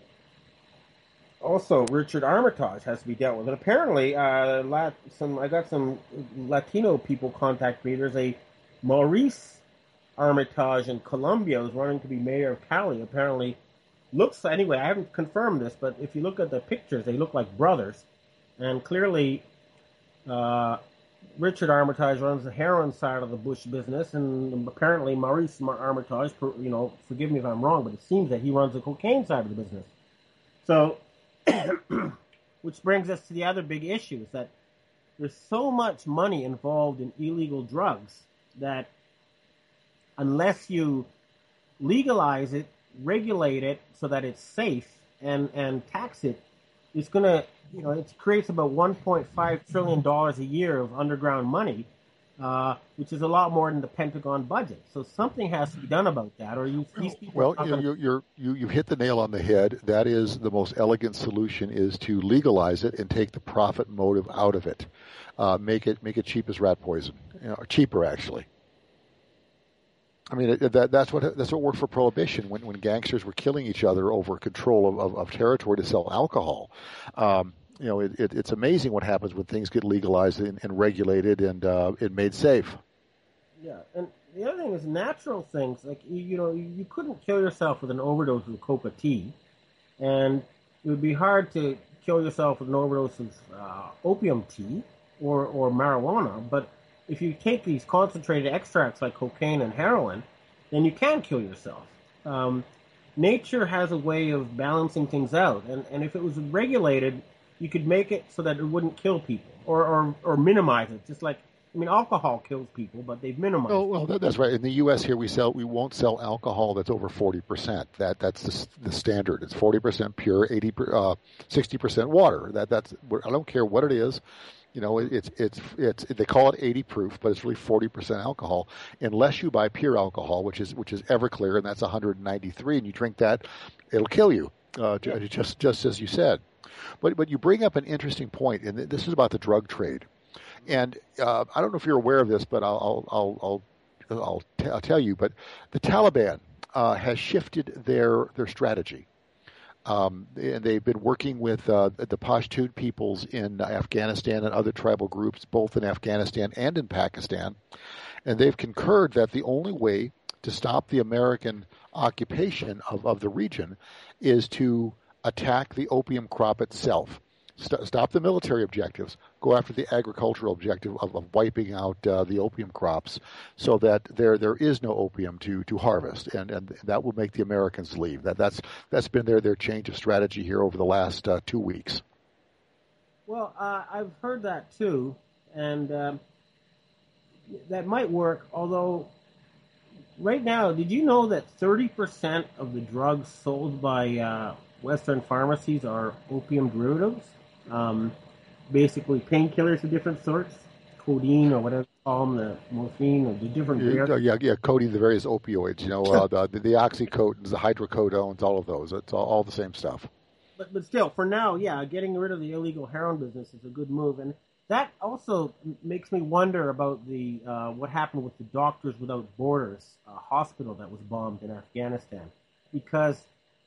also Richard Armitage has to be dealt with. And apparently, uh, Lat- some I got some Latino people contact me. There's a Maurice Armitage in Colombia who's running to be mayor of Cali. Apparently, looks anyway. I haven't confirmed this, but if you look at the pictures, they look like brothers. And clearly, uh, Richard Armitage runs the heroin side of the Bush business, and apparently Maurice Armitage, you know, forgive me if I'm wrong, but it seems that he runs the cocaine side of the business. So, which brings us to the other big issue, is that there's so much money involved in illegal drugs that unless you legalize it, regulate it so that it's safe, and, and tax it, it's going to, you know, it creates about one point five trillion dollars a year of underground money, uh, which is a lot more than the Pentagon budget. So something has to be done about that, or you, these people... Well, are you, you, you're, you, you hit the nail on the head. That is the most elegant solution, is to legalize it and take the profit motive out of it. Uh, make it make it cheap as rat poison, you know, or cheaper, actually. I mean, it, that, that's what that's what worked for Prohibition, when, when gangsters were killing each other over control of, of, of territory to sell alcohol. Um, you know, it, it, it's amazing what happens when things get legalized and, and regulated and uh, and made safe. Yeah, and the other thing is natural things. Like, you, you know, you, you couldn't kill yourself with an overdose of coca tea, and it would be hard to kill yourself with an overdose of uh, opium tea or, or marijuana, but if you take these concentrated extracts like cocaine and heroin, then you can kill yourself. Um, nature has a way of balancing things out, and, and if it was regulated, you could make it so that it wouldn't kill people, or, or, or minimize it. Just like I mean, alcohol kills people, but they've minimized. Oh well, that, that's right. In the U S here, we sell we won't sell alcohol that's over forty percent. That that's the, the standard. It's forty percent pure, eighty uh, sixty percent water. That that's I don't care what it is. You know, it's it's it's they call it eighty proof, but it's really forty percent alcohol. Unless you buy pure alcohol, which is which is Everclear, and that's one hundred ninety-three, and you drink that, it'll kill you. Uh, yeah. Just just as you said. But but you bring up an interesting point, and this is about the drug trade. And uh, I don't know if you're aware of this, but I'll I'll I'll I'll, I'll, t- I'll tell you. But the Taliban uh, has shifted their their strategy, um, and they've been working with uh, the Pashtun peoples in Afghanistan and other tribal groups, both in Afghanistan and in Pakistan, and they've concurred that the only way to stop the American occupation of, of the region is to attack the opium crop itself. St- stop the military objectives, go after the agricultural objective of, of wiping out uh, the opium crops so that there there is no opium to, to harvest, and, and that will make the Americans leave. That that's that's been their, their change of strategy here over the last uh, two weeks. Well, uh, I've heard that too, and um, that might work, although right now, did you know that thirty percent of the drugs sold by uh, Western pharmacies are opium derivatives? Um, basically painkillers of different sorts, codeine or whatever you call them, the morphine or the different. Yeah, yeah, yeah, codeine, the various opioids, you know, uh, the, the oxycodones, the hydrocodones, all of those. It's all, all the same stuff. But but still, for now, yeah, getting rid of the illegal heroin business is a good move, and that also makes me wonder about the uh, what happened with the Doctors Without Borders uh, hospital that was bombed in Afghanistan, because.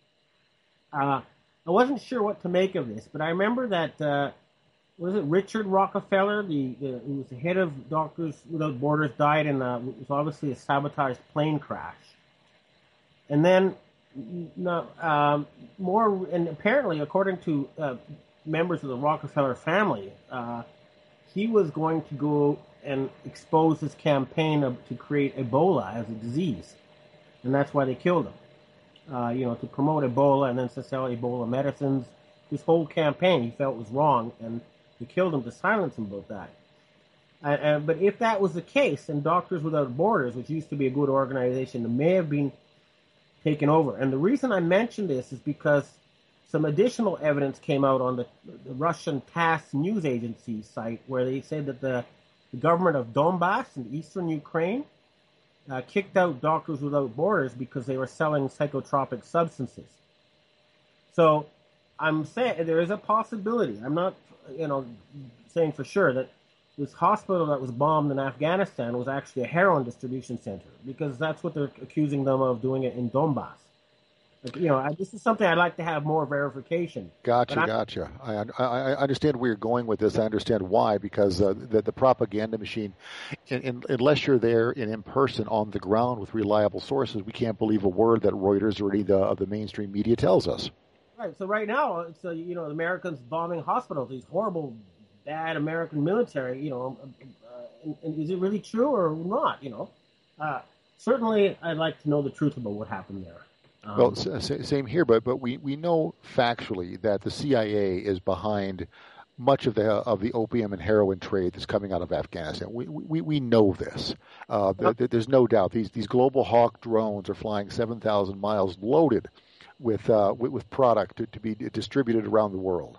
Uh, I wasn't sure what to make of this, but I remember that, uh, was it Richard Rockefeller, the, the who was the head of Doctors Without Borders, died in a, it was obviously a sabotaged plane crash. And then, no, um, more, and apparently, according to uh, members of the Rockefeller family, uh, he was going to go and expose his campaign of, to create Ebola as a disease. And that's why they killed him. Uh, you know, to promote Ebola and then to sell Ebola medicines. His whole campaign he felt was wrong, and they killed him to silence him about that. Uh, uh, but if that was the case, then Doctors Without Borders, which used to be a good organization, may have been taken over. And the reason I mention this is because some additional evidence came out on the, the Russian TASS news agency site, where they said that the, the government of Donbass in eastern Ukraine Uh, kicked out Doctors Without Borders because they were selling psychotropic substances. So I'm saying there is a possibility. I'm not, you know, saying for sure that this hospital that was bombed in Afghanistan was actually a heroin distribution center, because that's what they're accusing them of doing it in Donbass. Like, you know, I, this is something I'd like to have more verification. Gotcha, gotcha. I, I, I understand where you're going with this. I understand why, because uh, the, the propaganda machine, in, in, unless you're there and in person on the ground with reliable sources, we can't believe a word that Reuters or any of the, of the mainstream media tells us. Right. So right now, it's uh, you know, the Americans bombing hospitals. These horrible, bad American military. You know, uh, and, and is it really true or not? You know, uh, certainly I'd like to know the truth about what happened there. Um, well, same here, but but we, we know factually that the C I A is behind much of the of the opium and heroin trade that's coming out of Afghanistan. We we, we know this. Uh, there, there's no doubt. These these Global Hawk drones are flying seven thousand miles loaded with uh, with, with product to, to be distributed around the world.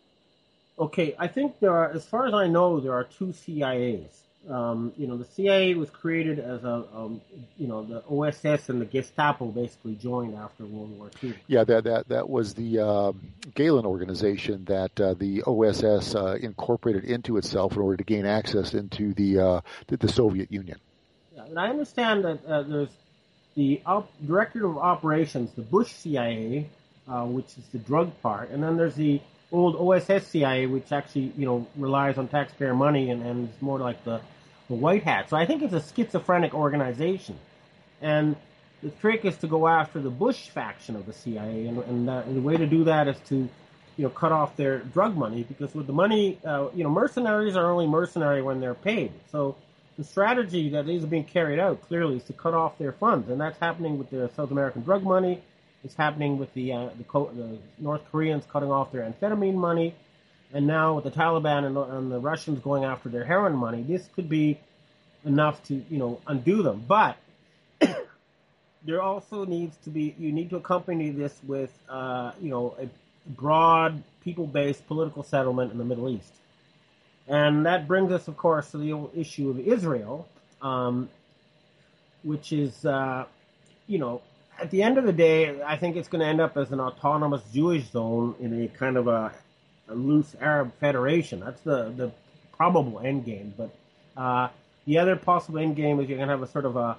Okay, I think there are, as far as I know, there are two C I As. Um, you know, the C I A was created as a, um, you know, the O S S and the Gestapo basically joined after World War Two. Yeah, that that that was the uh, Gehlen organization that uh, the O S S uh, incorporated into itself in order to gain access into the uh, the, the Soviet Union. Yeah, and I understand that uh, there's the op- Director of Operations, the Bush C I A, uh, which is the drug part, and then there's the old O S S C I A, which actually, you know, relies on taxpayer money and, and is more like the the white hat. So I think it's a schizophrenic organization. And the trick is to go after the Bush faction of the C I A. And, and, uh, and the way to do that is to, you know, cut off their drug money, because with the money, uh, you know, mercenaries are only mercenary when they're paid. So the strategy that is being carried out clearly is to cut off their funds. And that's happening with the South American drug money. It's happening with the, uh, the, Co- the North Koreans cutting off their amphetamine money. and now with the Taliban and the, and the Russians going after their heroin money, this could be enough to, you know, undo them. But there also needs to be, you need to accompany this with, uh, you know, a broad, people-based political settlement in the Middle East. And that brings us, of course, to the old issue of Israel, um, which is, uh, you know, at the end of the day, I think it's going to end up as an autonomous Jewish zone in a kind of a, a loose Arab federation. That's the, the probable end game. But uh, the other possible end game is you're going to have a sort of a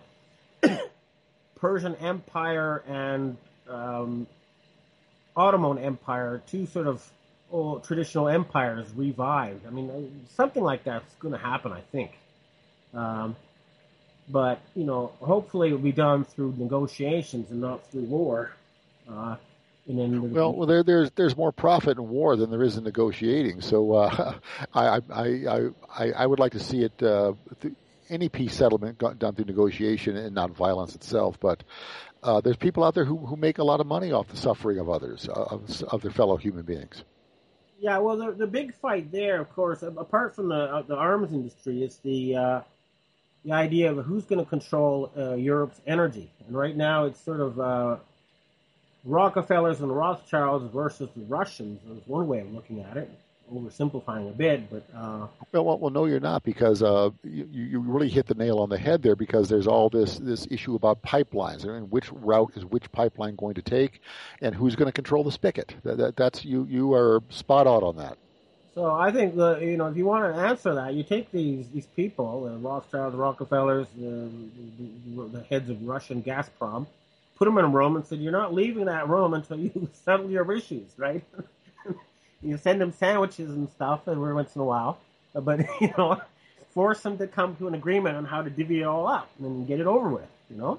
Persian Empire and um, Ottoman Empire, two sort of old traditional empires revived. I mean, something like that's going to happen, I think. Um, but, you know, hopefully it'll be done through negotiations and not through war. Uh, and then well, well, there, there's there's more profit in war than there is in negotiating. So uh, I, I I I would like to see it uh, th- any peace settlement done through negotiation and not violence itself. But uh, there's people out there who, who make a lot of money off the suffering of others, of, of their fellow human beings. Yeah, well, the the big fight there, of course, apart from the uh, the arms industry, is the uh, the idea of who's going to control uh, Europe's energy. And right now, it's sort of uh, Rockefellers and Rothschilds versus the Russians. Is one way of looking at it. Oversimplifying a bit, but uh, well, well, well, no, you're not, because uh, you, you really hit the nail on the head there. Because there's all this this issue about pipelines and which route is which pipeline going to take, and who's going to control the spigot. That, that, that's you. You are spot on on that. So I think the you know if you want to answer that, you take these these people, the Rothschilds, the Rockefellers, the, the, the heads of Russian Gazprom, put them in a room and said, you're not leaving that room until you settle your issues, right? You send them sandwiches and stuff every once in a while, but, you know, force them to come to an agreement on how to divvy it all up and get it over with, you know?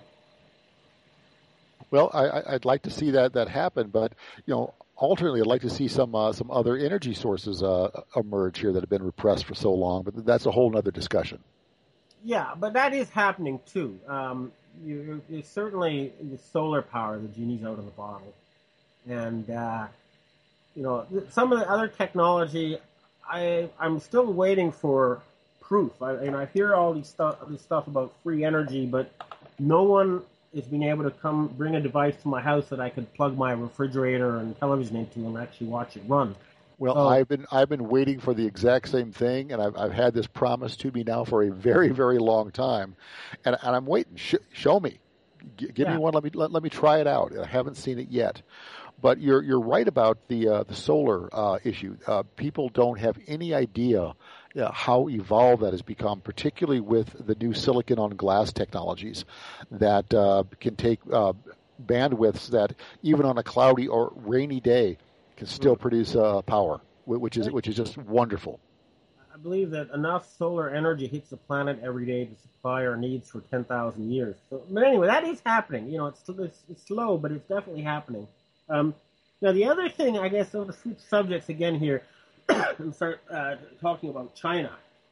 Well, I, I'd like to see that, that happen, but, you know, alternately, I'd like to see some uh, some other energy sources uh, emerge here that have been repressed for so long, but that's a whole other discussion. Yeah, but that is happening, too. Um, you, it's certainly the solar power, the genie's out of the bottle. And, uh, you know, some of the other technology, I, I'm still waiting for proof. I, and I hear all these stuff, this stuff about free energy, but no one is being able to come bring a device to my house that I could plug my refrigerator and television into and actually watch it run. Well, so, I've been I've been waiting for the exact same thing, and I've I've had this promised to me now for a very very long time, and and I'm waiting. Sh- show me, G- give yeah. me one. Let me let, let me try it out. I haven't seen it yet. But you're you're right about the uh, the solar uh, issue. Uh, people don't have any idea uh, how evolved that has become, particularly with the new silicon on glass technologies that uh, can take uh, bandwidths that even on a cloudy or rainy day can still mm-hmm. produce uh, power, which is which is just wonderful. I believe that enough solar energy hits the planet every day to supply our needs for ten thousand years. So, but anyway, that is happening. You know, it's it's, it's slow, but it's definitely happening. Um, now, the other thing, I guess, of the switch subjects again here, and start uh, talking about China,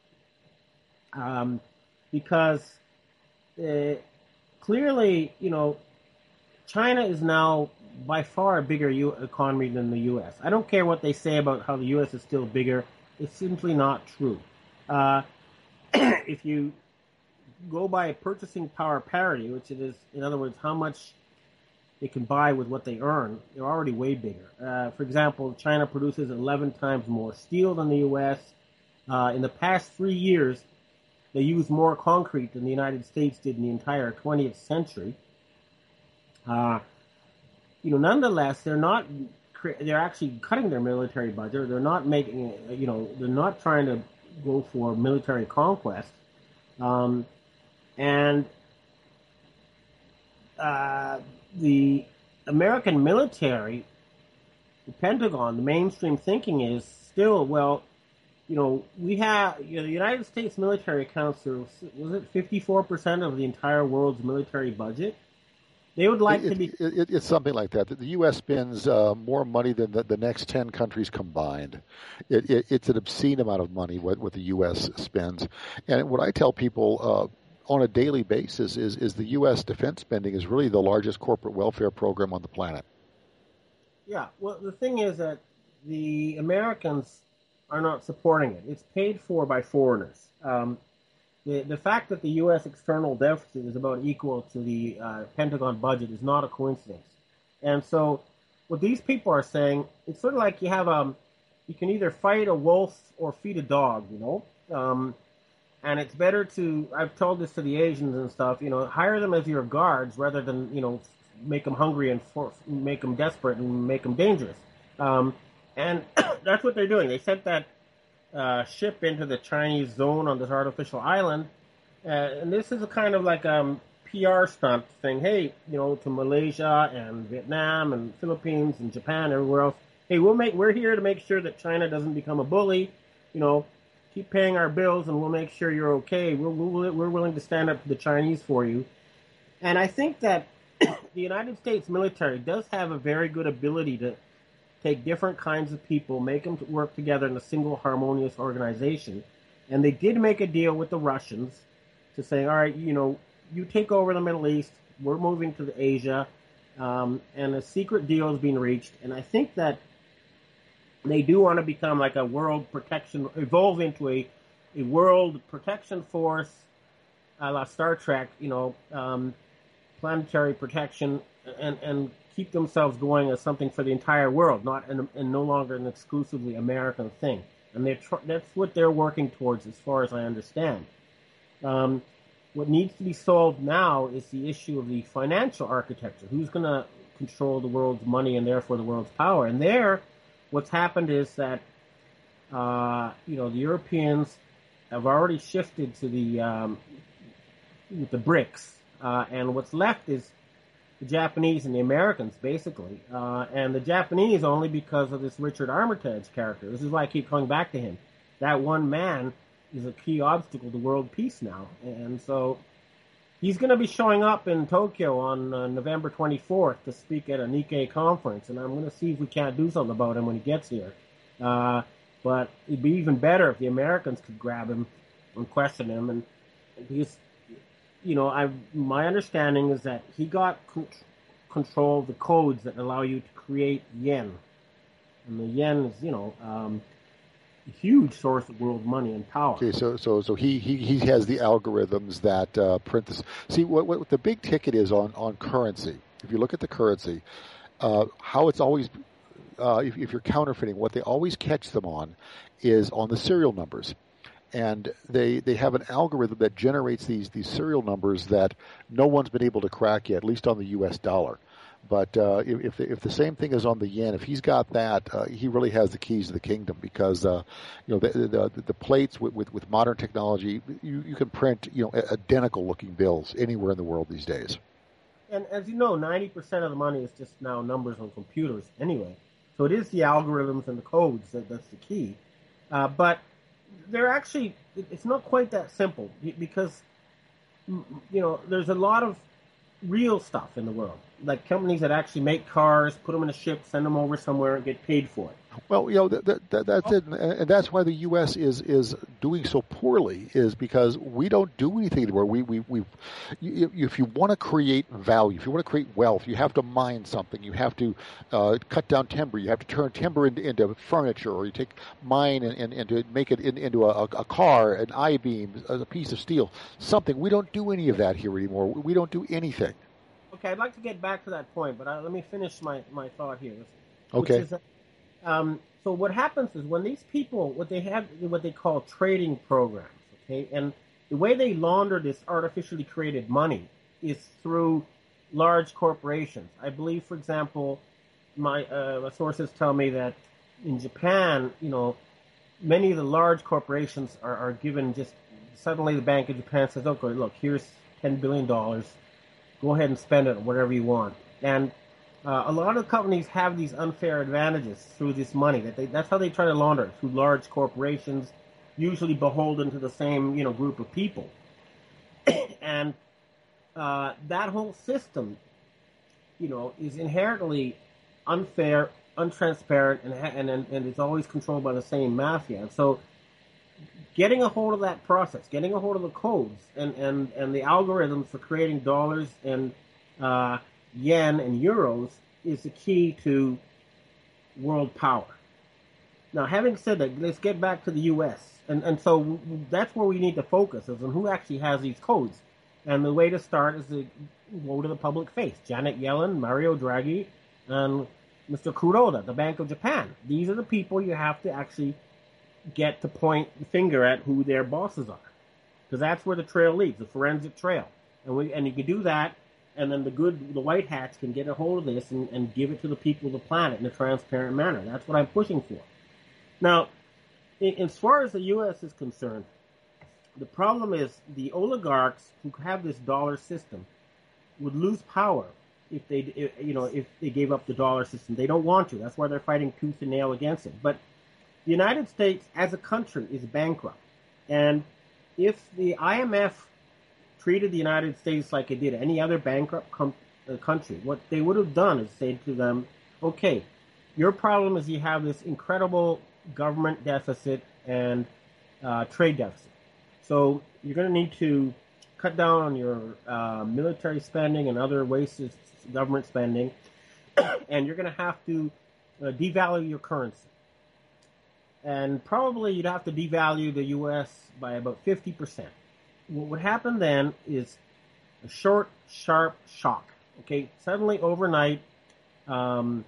um, because uh, clearly, you know, China is now by far a bigger U- economy than the U S. I don't care what they say about how the U S is still bigger. It's simply not true. Uh, if you go by purchasing power parity, which it is, in other words, how much they can buy with what they earn, they're already way bigger. Uh, for example, China produces eleven times more steel than the U S. Uh, in the past three years, they use more concrete than the United States did in the entire twentieth century. Uh, you know, nonetheless, they're not. They're actually cutting their military budget. They're not making. You know, they're not trying to go for military conquest. Um, and uh, the American military, the Pentagon, the mainstream thinking is still, well, you know, we have, you know, the United States military accounts for, was it fifty-four percent of the entire world's military budget? They would like it, to be... It, it, it's something like that. The U S spends uh, more money than the, the next ten countries combined. It, it, it's an obscene amount of money what, what the U S spends. And what I tell people uh, on a daily basis is, is the U S defense spending is really the largest corporate welfare program on the planet. Yeah, well, the thing is that the Americans are not supporting it. It's paid for by foreigners. Um, the the fact that the U S external deficit is about equal to the uh, Pentagon budget is not a coincidence. And so, what these people are saying, it's sort of like you have um, you can either fight a wolf or feed a dog, you know. Um, and it's better to, I've told this to the Asians and stuff, you know, hire them as your guards rather than, you know, make them hungry and force, make them desperate and make them dangerous. Um, and that's what they're doing. They sent that uh, ship into the Chinese zone on this artificial island. Uh, and this is a kind of like um P R stunt saying, hey, you know, to Malaysia and Vietnam and Philippines and Japan, everywhere else, hey, we'll make, we're here to make sure that China doesn't become a bully, you know, keep paying our bills and we'll make sure you're okay. We're, we're willing to stand up to the Chinese for you. And I think that the United States military does have a very good ability to take different kinds of people, make them work together in a single harmonious organization. And they did make a deal with the Russians to say, all right, you know, you take over the Middle East, we're moving to the Asia, um, and a secret deal is being reached. And I think that they do want to become like a world protection, evolve into a, a world protection force, a la Star Trek, you know, um, planetary protection, and, and keep themselves going as something for the entire world, not an, and no longer an exclusively American thing. And they're tr- that's what they're working towards, as far as I understand. Um, what needs to be solved now is the issue of the financial architecture. Who's going to control the world's money and therefore the world's power? And there, what's happened is that, uh, you know, the Europeans have already shifted to the um, the BRICS, uh, and what's left is the Japanese and the Americans, basically. Uh, and the Japanese only because of this Richard Armitage character. This is why I keep coming back to him. That one man is a key obstacle to world peace now. And so he's going to be showing up in Tokyo on uh, November twenty-fourth to speak at a Nikkei conference, and I'm going to see if we can't do something about him when he gets here. Uh, but it'd be even better if the Americans could grab him and question him. And because, you know, I my understanding is that he got con- control of the codes that allow you to create yen. And the yen is, you know, um, a huge source of world money and power. Okay, so so so he he, he has the algorithms that uh, print this. See, what what the big ticket is on, on currency. If you look at the currency, uh, how it's always, uh, if, if you're counterfeiting, what they always catch them on is on the serial numbers. And they, they have an algorithm that generates these, these serial numbers that no one's been able to crack yet, at least on the U S dollar. But uh, if if the, if the same thing is on the yen, if he's got that, uh, he really has the keys to the kingdom, because uh, you know the the, the plates with, with, with modern technology, you, you can print, you know, identical looking bills anywhere in the world these days. And as you know, ninety percent of the money is just now numbers on computers anyway. So it is the algorithms and the codes that that's the key. Uh, but they're actually, it's not quite that simple, because, you know, there's a lot of real stuff in the world, like companies that actually make cars, put them in a ship, send them over somewhere, and get paid for it. Well, you know, that, that, that's it, and that's why the U S is is doing so poorly, is because we don't do anything anymore. We we we, if you want to create value, if you want to create wealth, you have to mine something. You have to uh, cut down timber. You have to turn timber into, into furniture, or you take mine and, and, and to make it in, into a, a car, an I-beam, a piece of steel, something. We don't do any of that here anymore. We don't do anything. Okay, I'd like to get back to that point, but I, let me finish my, my thought here. Okay. Is that, um, so what happens is when these people, what they have, what they call trading programs, okay, and the way they launder this artificially created money is through large corporations. I believe, for example, my, uh, my sources tell me that in Japan, you know, many of the large corporations are, are given just, suddenly the Bank of Japan says, okay, look, here's ten billion dollars. Go ahead and spend it on whatever you want. And uh, a lot of companies have these unfair advantages through this money. That they, that's how they try to launder it, through large corporations, usually beholden to the same, you know, group of people. And uh, that whole system, you know, is inherently unfair, untransparent, and, and, and, and it's always controlled by the same mafia. And so getting a hold of that process, getting a hold of the codes and, and, and the algorithms for creating dollars and uh, yen and euros is the key to world power. Now, having said that, let's get back to the U S. And, and so that's where we need to focus, is on who actually has these codes. And the way to start is to go to the public face. Janet Yellen, Mario Draghi, and Mister Kuroda, the Bank of Japan. These are the people you have to actually get to point the finger at who their bosses are. Because that's where the trail leads, the forensic trail. And we, and you can do that, and then the good, the white hats can get a hold of this and, and give it to the people of the planet in a transparent manner. That's what I'm pushing for. Now, in, as far as the U S is concerned, the problem is the oligarchs who have this dollar system would lose power if they, if, you know, if they gave up the dollar system. They don't want to. That's why they're fighting tooth and nail against it. But the United States, as a country, is bankrupt, and if the I M F treated the United States like it did any other bankrupt com- uh, country, what they would have done is say to them, okay, your problem is you have this incredible government deficit and uh, trade deficit. So you're going to need to cut down on your uh, military spending and other wasted government spending, and you're going to have to uh, devalue your currency. And probably you'd have to devalue the U S by about fifty percent. What would happen then is a short, sharp shock. Okay, suddenly overnight, um,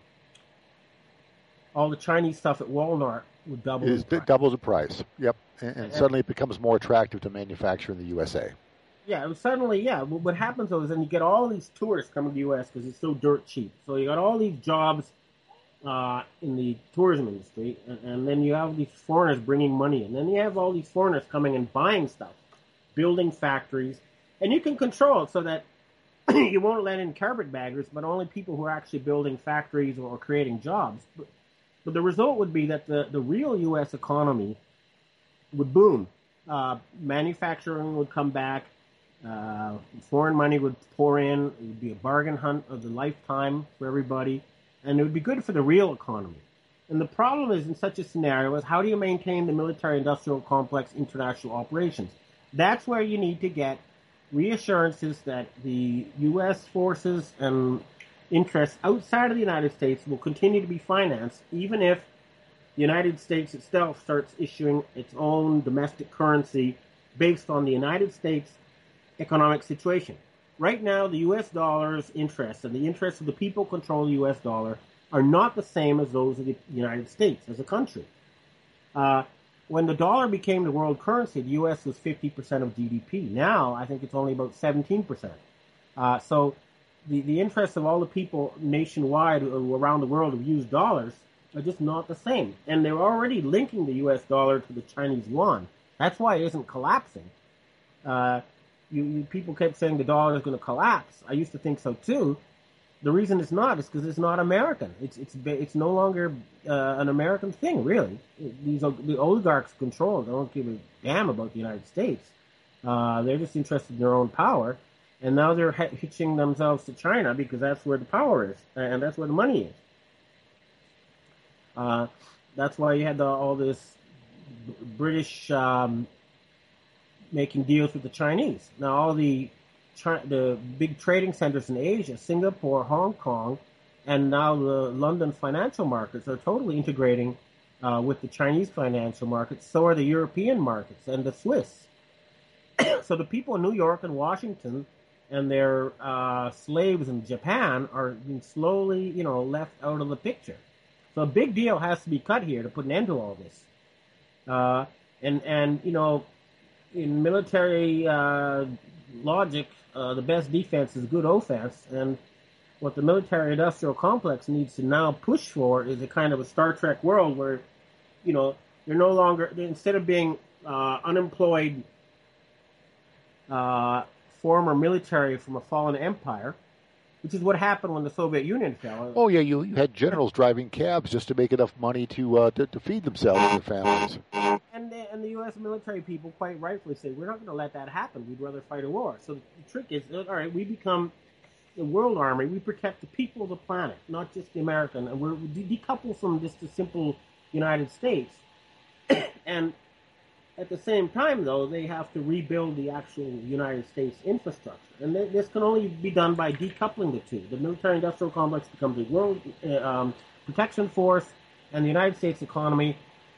all the Chinese stuff at Walmart would double. It in price. doubles the price. Yep, and, and, and suddenly it becomes more attractive to manufacture in the U S A. Yeah, it was suddenly, yeah. What happens though is then you get all these tourists coming to the U S because it's so dirt cheap. So you got all these jobs uh, in the tourism industry, and, and then you have these foreigners bringing money in. Then you have all these foreigners coming and buying stuff, building factories, and you can control it so that you won't let in carpetbaggers, but only people who are actually building factories or creating jobs. But, but the result would be that the, the real U S economy would boom. Uh, manufacturing would come back. Uh, foreign money would pour in. It would be a bargain hunt of the lifetime for everybody, and it would be good for the real economy. And the problem is, in such a scenario, is how do you maintain the military-industrial complex international operations? That's where you need to get reassurances that the U S forces and interests outside of the United States will continue to be financed, even if the United States itself starts issuing its own domestic currency based on the United States economic situation. Right now, the U S dollar's interests and the interests of the people who control the U S dollar are not the same as those of the United States as a country. Uh, when the dollar became the world currency, the U S was fifty percent of G D P. Now, I think it's only about seventeen percent. Uh, so the, the interests of all the people nationwide around the world who use dollars are just not the same. And they're already linking the U S dollar to the Chinese yuan. That's why it isn't collapsing. Uh, you, you people kept saying the dollar is going to collapse. I used to think so too. The reason it's not is because it's not American. It's it's it's no longer uh, an American thing, really. These the oligarchs control. They don't give a damn about the United States. Uh, they're just interested in their own power, and now they're hitching themselves to China because that's where the power is and that's where the money is. Uh, that's why you had the, all this British um, making deals with the Chinese. Now all the the big trading centers in Asia, Singapore, Hong Kong, and now the London financial markets are totally integrating uh, with the Chinese financial markets. So are the European markets and the Swiss. So the people in New York and Washington and their uh, slaves in Japan are being slowly, you know, left out of the picture. So a big deal has to be cut here to put an end to all this. Uh, and, and, you know, in military uh, logic, Uh, the best defense is good offense, and what the military-industrial complex needs to now push for is a kind of a Star Trek world where, you know, they're no longer, instead of being uh, unemployed uh, former military from a fallen empire, which is what happened when the Soviet Union fell. Oh yeah, you, you had generals driving cabs just to make enough money to uh, to, to feed themselves and their families. And the, and the U S military people quite rightfully say, we're not going to let that happen. We'd rather fight a war. So the trick is, all right, we become the world army. We protect the people of the planet, not just the American. And we're, we decouple from just the simple United States. And at the same time, though, they have to rebuild the actual United States infrastructure. And th- this can only be done by decoupling the two. The military-industrial complex becomes a world uh, um, protection force, and the United States economy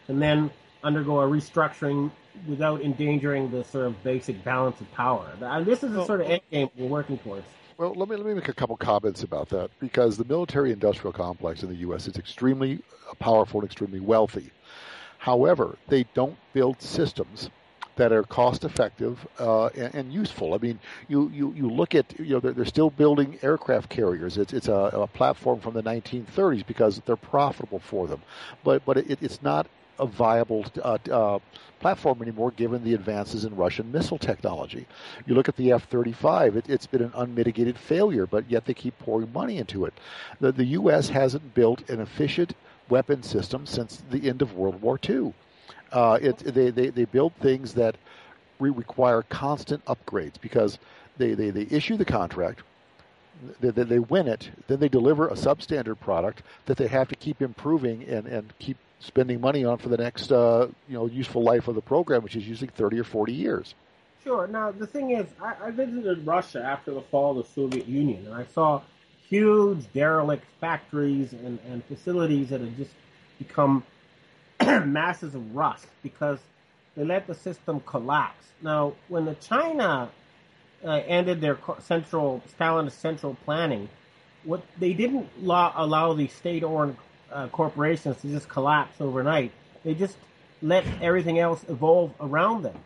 and then undergo a restructuring without endangering the sort of basic balance of power. And this is the Well, sort of end game we're working towards. well, let me let me make a couple comments about that because the military-industrial complex in the U S is extremely powerful and extremely wealthy. However, they don't build systems that are cost effective uh, and, and useful. I mean, you, you, you look at, you know, they're, they're still building aircraft carriers. It's, it's a, a platform from the nineteen thirties because they're profitable for them. But, but it, it's not a viable uh, uh, platform anymore given the advances in Russian missile technology. You look at the F thirty-five, it, it's been an unmitigated failure, but yet they keep pouring money into it. The, the U S hasn't built an efficient weapon system since the end of World War Two. Uh, it, they, they, they build things that re- require constant upgrades because they, they, they issue the contract, they, they, they win it, then they deliver a substandard product that they have to keep improving and, and keep spending money on for the next uh, you know useful life of the program, which is usually thirty or forty years. Sure. Now, the thing is, I, I visited Russia after the fall of the Soviet Union, and I saw huge derelict factories and, and facilities that had just become masses of rust because they let the system collapse. Now, when the China uh, ended their central Stalinist central planning, what they didn't allow, allow the state-owned uh, corporations to just collapse overnight. They just let everything else evolve around them.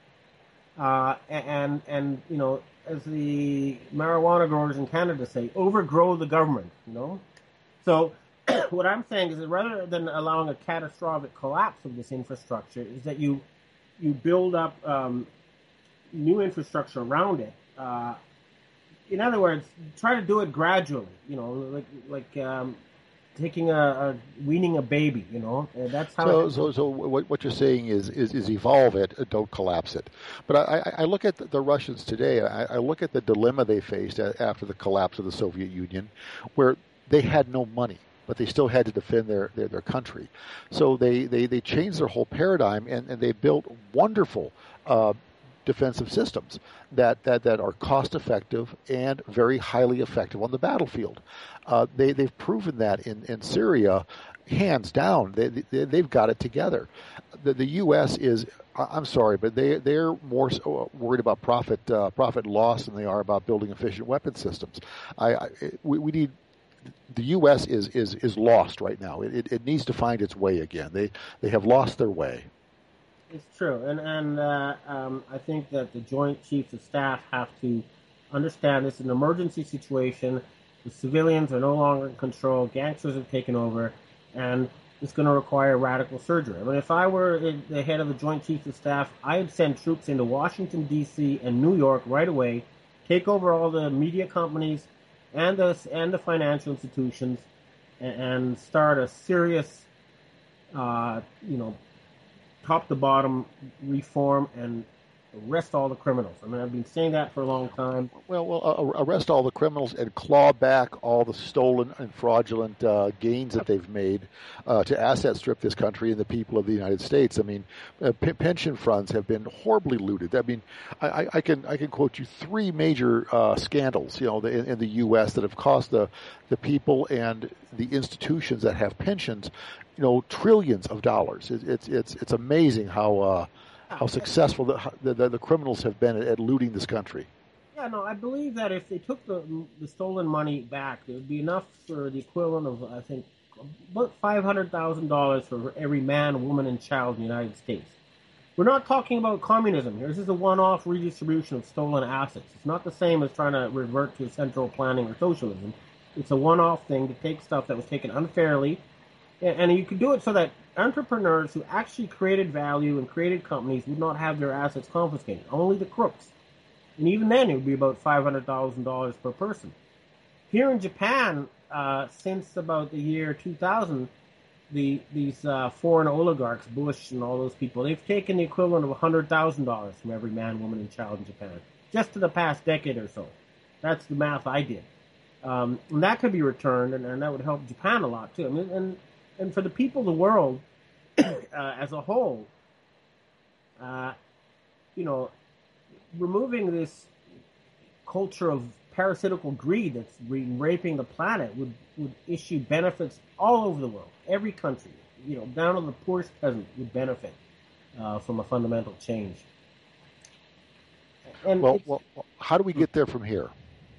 Uh, and and you know, as the marijuana growers in Canada say, overgrow the government. You know, so. What I'm saying is that rather than allowing a catastrophic collapse of this infrastructure, is that you you build up um, new infrastructure around it. Uh, in other words, try to do it gradually. You know, like like um, taking a, a weaning a baby. You know, and that's how. So it, so so what what you're saying is is, is evolve it, don't collapse it. But I, I, I look at the, the Russians today. I, I look at the dilemma they faced after the collapse of the Soviet Union, where they had no money, but they still had to defend their, their, their country. So they, they, they changed their whole paradigm, and, and they built wonderful uh, defensive systems that, that, that are cost-effective and very highly effective on the battlefield. Uh, they, they've proven that in, in Syria, hands down. They, they, they've got it together. The, the U S is, I'm sorry, but they, they're more so worried about profit uh, profit loss than they are about building efficient weapon systems. I, I we, we need The U S is, is, is lost right now. It, it, it needs to find its way again. They they have lost their way. It's true, and and uh, um, I think that the Joint Chiefs of Staff have to understand this is an emergency situation. The civilians are no longer in control. Gangsters have taken over, and it's going to require radical surgery. I mean, if I were the head of the Joint Chiefs of Staff, I'd send troops into Washington, D C and New York right away, take over all the media companies and the and the financial institutions, and, and start a serious, uh, you know, top to bottom reform and arrest all the criminals. I mean, I've been saying that for a long time. Well, well, uh, arrest all the criminals and claw back all the stolen and fraudulent uh, gains that they've made uh, to asset strip this country and the people of the United States. I mean, uh, p- pension funds have been horribly looted. I mean, I, I can I can quote you three major uh, scandals, you know, in, in the U S that have cost the the people and the institutions that have pensions, you know, trillions of dollars. It, it's it's it's amazing how. Uh, how successful the, the, the criminals have been at, at looting this country. Yeah, no, I believe that if they took the, the stolen money back, there would be enough for the equivalent of, I think, about five hundred thousand dollars for every man, woman, and child in the United States. We're not talking about communism here. This is a one-off redistribution of stolen assets. It's not the same as trying to revert to central planning or socialism. It's a one-off thing to take stuff that was taken unfairly, and you could do it so that entrepreneurs who actually created value and created companies would not have their assets confiscated. Only the crooks. And even then, it would be about five hundred thousand dollars per person. Here in Japan, uh, since about the year two thousand, the these uh, foreign oligarchs, Bush and all those people, they've taken the equivalent of one hundred thousand dollars from every man, woman, and child in Japan, just in the past decade or so. That's the math I did. Um, and that could be returned, and, and that would help Japan a lot, too. I mean, and And for the people of the world uh, as a whole, uh, you know, removing this culture of parasitical greed that's raping the planet would, would issue benefits all over the world, every country. you know, down to the poorest peasant would benefit uh, from a fundamental change. And well, well, how do we get there from here?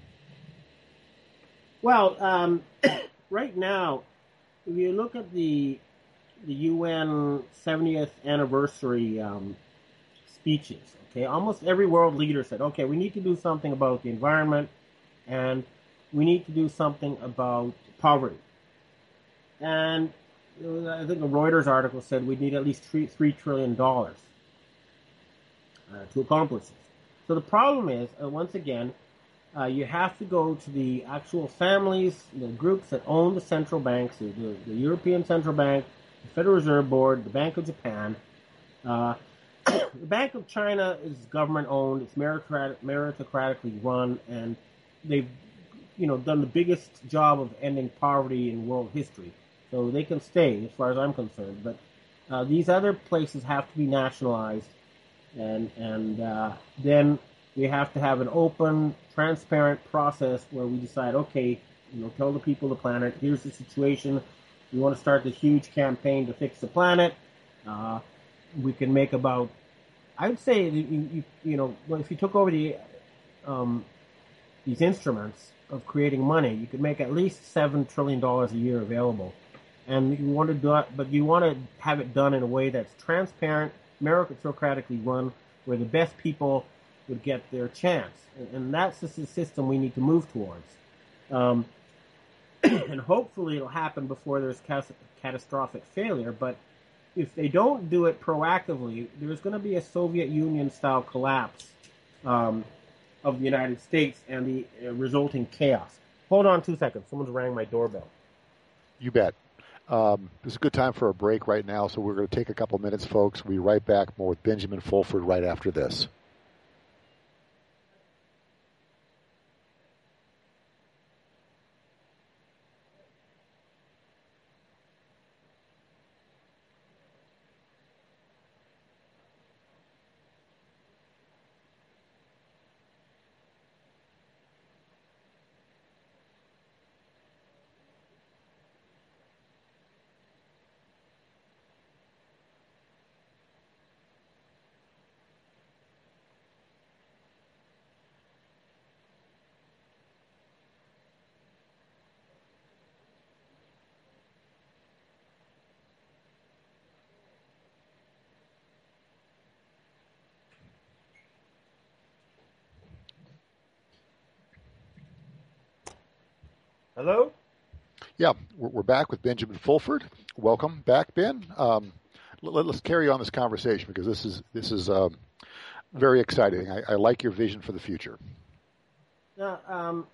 Well, um, right now, if you look at the the U N seventieth anniversary um, speeches, okay, almost every world leader said, okay, we need to do something about the environment, and we need to do something about poverty. And I think a Reuters article said we need at least three, three trillion dollars uh, to accomplish this. So the problem is, uh, once again, uh, you have to go to the actual families, the groups that own the central banks, the, the, the European Central Bank, the Federal Reserve Board, the Bank of Japan. Uh, the Bank of China is government-owned, it's meritocratic, meritocratically run, and they've you know, done the biggest job of ending poverty in world history. So they can stay, as far as I'm concerned. But uh, these other places have to be nationalized, and and uh, then we have to have an open, transparent process where we decide, okay, you know, tell the people of the planet, here's the situation. We want to start this huge campaign to fix the planet. Uh, we can make about, I would say, you, you, you know, if you took over the um, these instruments of creating money, you could make at least seven trillion dollars a year available. And you want to do it, but you want to have it done in a way that's transparent, meritocratically run, where the best people would get their chance. And, and that's the system we need to move towards. Um, and hopefully it'll happen before there's catastrophic failure. But if they don't do it proactively, there's going to be a Soviet Union-style collapse um, of the United States and the uh, resulting chaos. Hold on two seconds. Someone's rang my doorbell. You bet. Um, this is a good time for a break right now, so we're going to take a couple minutes, folks. We'll be right back more with Benjamin Fulford right after this. Hello? Yeah, we're back with Benjamin Fulford. Welcome back, Ben. Um, let, us carry on this conversation because this is this is um, very exciting. I, I like your vision for the future. Now, um,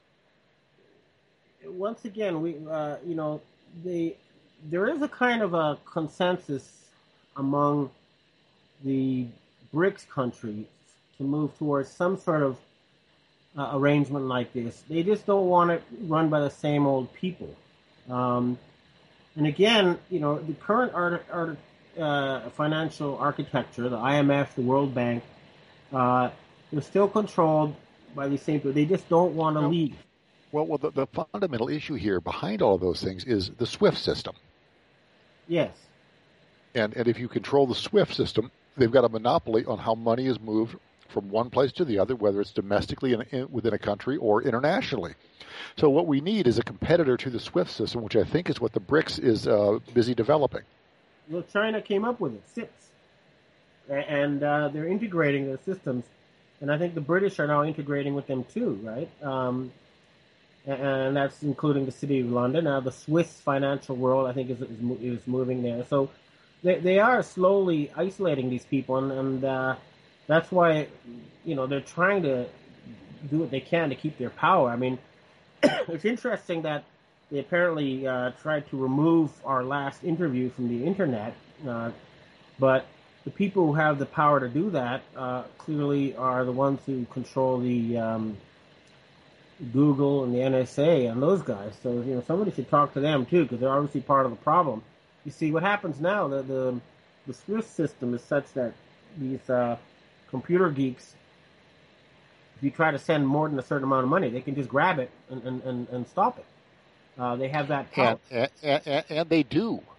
once again, we uh, you know the there is a kind of a consensus among the BRICS countries to move towards some sort of Uh, arrangement like this. They just don't want it run by the same old people. Um, and again, you know, the current art, art, uh, financial architecture, the I M F, the World Bank, uh, they're still controlled by these same people. They just don't want to no. leave. Well, well, the, the fundamental issue here behind all of those things is the SWIFT system. Yes. And and if you control the SWIFT system, they've got a monopoly on how money is moved from one place to the other, whether it's domestically in, in, within a country or internationally. So what we need is a competitor to the SWIFT system, which I think is what the BRICS is uh, busy developing. Well, China came up with it, SIPS. And uh, they're integrating their systems. And I think the British are now integrating with them too, right? Um, and that's including the City of London. Now the Swiss financial world, I think, is, is, is moving there. So they, they are slowly isolating these people, and, and uh, that's why, you know, they're trying to do what they can to keep their power. I mean, it's interesting that they apparently uh, tried to remove our last interview from the internet, uh, but the people who have the power to do that uh, clearly are the ones who control the um, Google and the N S A and those guys. So, you know, somebody should talk to them too, because they're obviously part of the problem. You see, what happens now, the the, the SWIFT system is such that these uh, computer geeks, if you try to send more than a certain amount of money, they can just grab it and, and, and, and stop it. Uh, they have that power. And, and, and, and they do.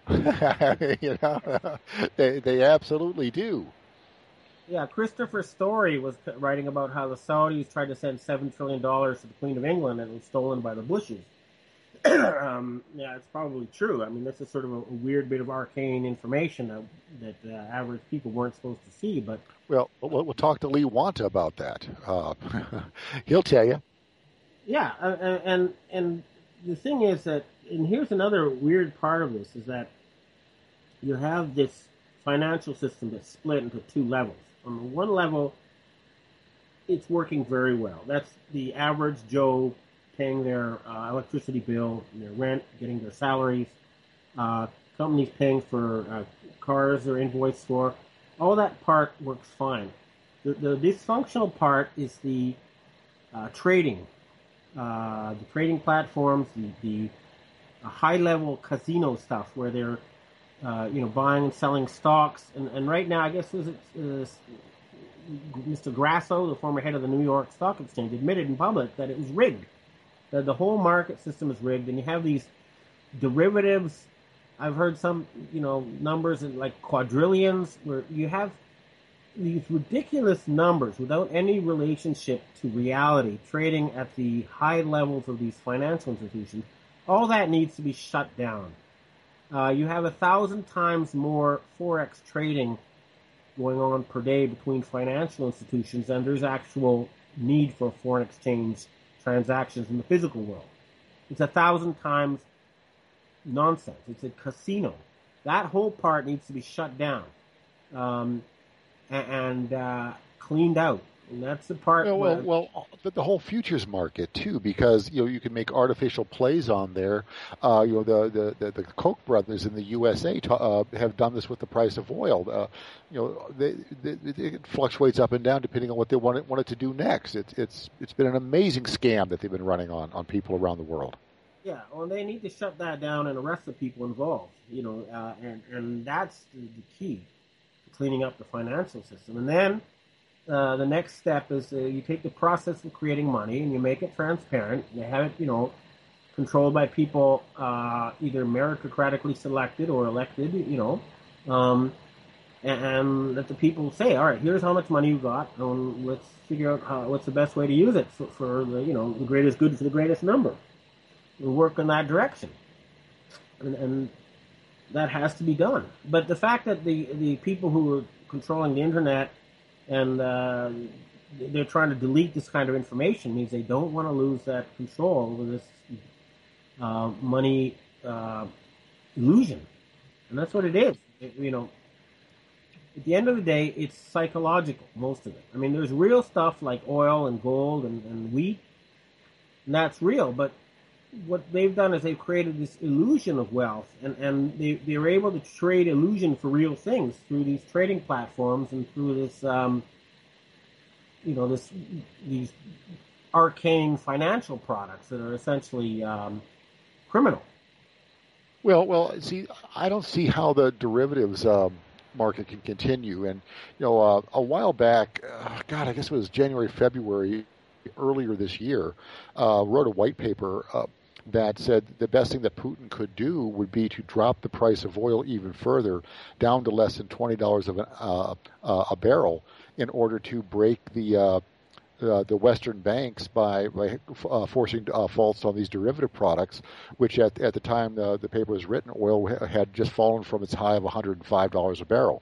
you know, they they absolutely do. Yeah, Christopher Story was writing about how the Saudis tried to send seven trillion dollars to the Queen of England and it was stolen by the Bushes. um, yeah, it's probably true. I mean, this is sort of a, a weird bit of arcane information that, that uh, average people weren't supposed to see. But well, we'll, we'll talk to Lee Wanta about that. Uh, he'll tell you. Yeah, and, and and the thing is that, and here's another weird part of this is that you have this financial system that's split into two levels. On the one level, it's working very well. That's the average Joe paying their uh, electricity bill, their rent, getting their salaries, uh, companies paying for uh, cars they're invoiced for. All that part works fine. The, the dysfunctional part is the uh, trading, uh, the trading platforms, the, the uh, high-level casino stuff where they're uh, you know buying and selling stocks. And, and right now, I guess was it uh, Mister Grasso, the former head of the New York Stock Exchange, admitted in public that it was rigged. That the whole market system is rigged, and you have these derivatives. I've heard some, you know, numbers in like quadrillions, where you have these ridiculous numbers without any relationship to reality, trading at the high levels of these financial institutions. All that needs to be shut down. Uh, you have a thousand times more Forex trading going on per day between financial institutions than there's actual need for foreign exchange transactions in the physical world. It's a thousand times nonsense. It's a casino. That whole part needs to be shut down um, and uh, cleaned out. And that's the part. Well, well, where, well, the, the whole futures market too, because you know you can make artificial plays on there. Uh, you know the, the, the, the Koch brothers in the U S A ta- uh, have done this with the price of oil. Uh, you know, they, they, it fluctuates up and down depending on what they want it, want it to do next. It's it's it's been an amazing scam that they've been running on on people around the world. Yeah, well, they need to shut that down and arrest the people involved. You know, uh, and and that's the, the key to cleaning up the financial system. And then. Uh, the next step is uh, you take the process of creating money and you make it transparent. You have it, you know, controlled by people uh, either meritocratically selected or elected, you know, um, and, and let the people say, all right, here's how much money you got, and let's figure out how, what's the best way to use it for, for the, you know, the greatest good for the greatest number. We'll work in that direction, and, and that has to be done. But the fact that the the people who are controlling the internet and uh, they're trying to delete this kind of information means they don't want to lose that control over this uh, money uh, illusion. And that's what it is. It, you know, at the end of the day, it's psychological, most of it. I mean, there's real stuff like oil and gold and, and wheat, and that's real. But what they've done is they've created this illusion of wealth, and, and they, they're able to trade illusion for real things through these trading platforms and through this, um, you know, this these arcane financial products that are essentially um, criminal. Well, well, see, I don't see how the derivatives um, market can continue. And you know, uh, a while back, uh, God, I guess it was January, February, earlier this year, uh, wrote a white paper uh, that said the best thing that Putin could do would be to drop the price of oil even further, down to less than twenty dollars of an, uh, uh, a barrel, in order to break the uh, uh, the Western banks by, by uh, forcing uh, faults on these derivative products, which at at the time the, the paper was written, oil had just fallen from its high of one hundred five dollars a barrel.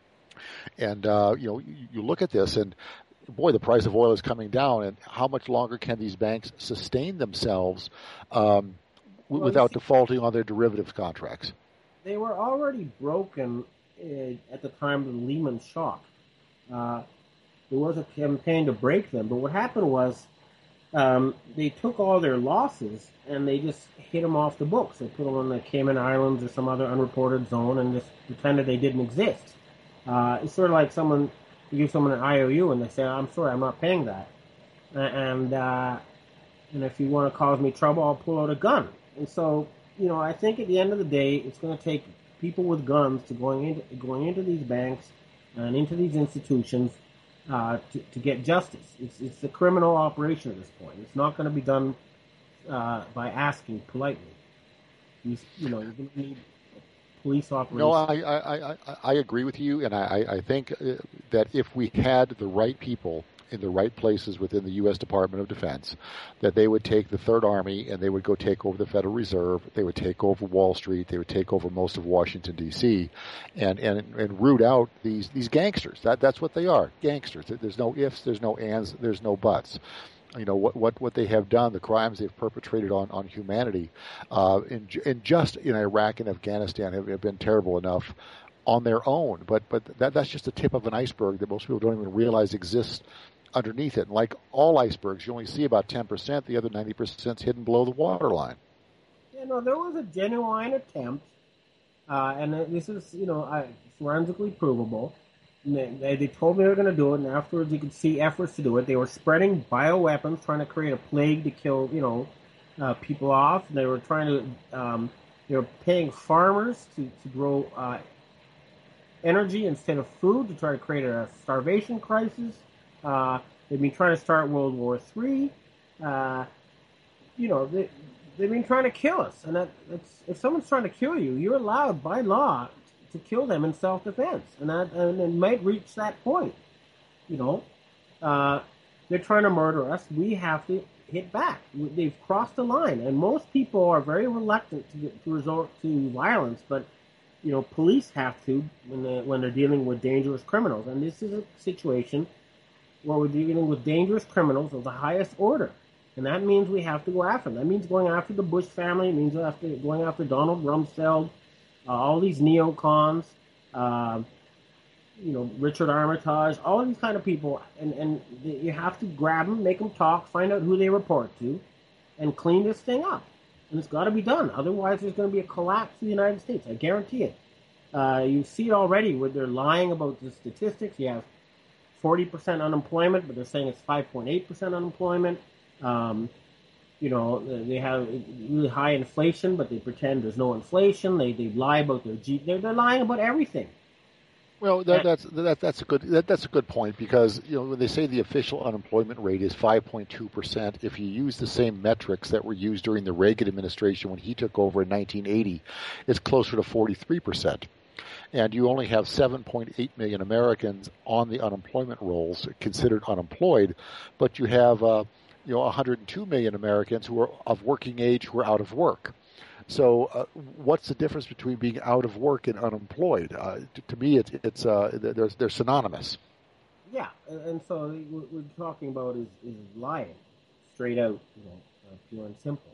And uh, you know, you, you look at this and. Boy, the price of oil is coming down, and how much longer can these banks sustain themselves um, w- Well, without see, defaulting on their derivatives contracts? they were already broken uh, at the time of the Lehman shock. Uh, there was a campaign to break them, but what happened was um, they took all their losses and they just hit them off the books. They put them on the Cayman Islands or some other unreported zone and just pretended they didn't exist. Uh, it's sort of like someone... You give someone an I O U and they say, I'm sorry, I'm not paying that. And uh, and if you want to cause me trouble, I'll pull out a gun. And so, you know, I think at the end of the day, it's going to take people with guns to going into going into these banks and into these institutions uh, to, to get justice. It's it's a criminal operation at this point. It's not going to be done uh, by asking politely. You, you know, you're going to need police operation. No, I, I, I, I agree with you, and I, I think that if we had the right people in the right places within the U S Department of Defense, that they would take the Third Army and they would go take over the Federal Reserve, they would take over Wall Street, they would take over most of Washington, D C, and, and, and root out these, these gangsters. That, that's what they are, gangsters. There's no ifs, there's no ands, there's no buts. You know, what, what, what they have done, the crimes they've perpetrated on, on humanity, uh, in, in just in Iraq and Afghanistan have, have been terrible enough on their own. But, but that, that's just the tip of an iceberg that most people don't even realize exists underneath it. And like all icebergs, you only see about ten percent. The other ninety percent is hidden below the waterline. You know, there was a genuine attempt, uh, and this is, you know, uh, forensically provable. They, they told me they were going to do it, and afterwards you could see efforts to do it. They were spreading bioweapons, trying to create a plague to kill, you know, uh, people off. They were trying to, um, they were paying farmers to, to grow uh, energy instead of food to try to create a starvation crisis. Uh, they've been trying to start World War Three. Uh, you know, they, they've been trying to kill us. And that, that's, if someone's trying to kill you, you're allowed by law to kill them in self-defense, and that and it might reach that point. You know, uh, they're trying to murder us. We have to hit back. They've crossed the line, and most people are very reluctant to, to resort to violence. But you know, police have to when they when they're dealing with dangerous criminals, and this is a situation where we're dealing with dangerous criminals of the highest order, and that means we have to go after them. That means going after the Bush family. It means after going after Donald Rumsfeld. Uh, all these neocons, uh, you know, Richard Armitage, all of these kind of people, and, and you have to grab them, make them talk, find out who they report to, and clean this thing up. And it's got to be done. Otherwise, there's going to be a collapse in the United States. I guarantee it. Uh, you see it already where they're lying about the statistics. You have forty percent unemployment, but they're saying it's five point eight percent unemployment. Um, You know, they have really high inflation, but they pretend there's no inflation. They they lie about their G. They're they're lying about everything. Well, that, that's that, that's a good that, that's a good point, because you know when they say the official unemployment rate is five point two percent, if you use the same metrics that were used during the Reagan administration when he took over in nineteen eighty, it's closer to forty-three percent. And you only have seven point eight million Americans on the unemployment rolls considered unemployed, but you have uh, you know one hundred two million Americans who are of working age who are out of work. So uh, what's the difference between being out of work and unemployed? Uh, to, to me, it's, it's uh, they're, they're synonymous. Yeah, and so what we're talking about is, is lying, straight out, you know, uh, pure and simple.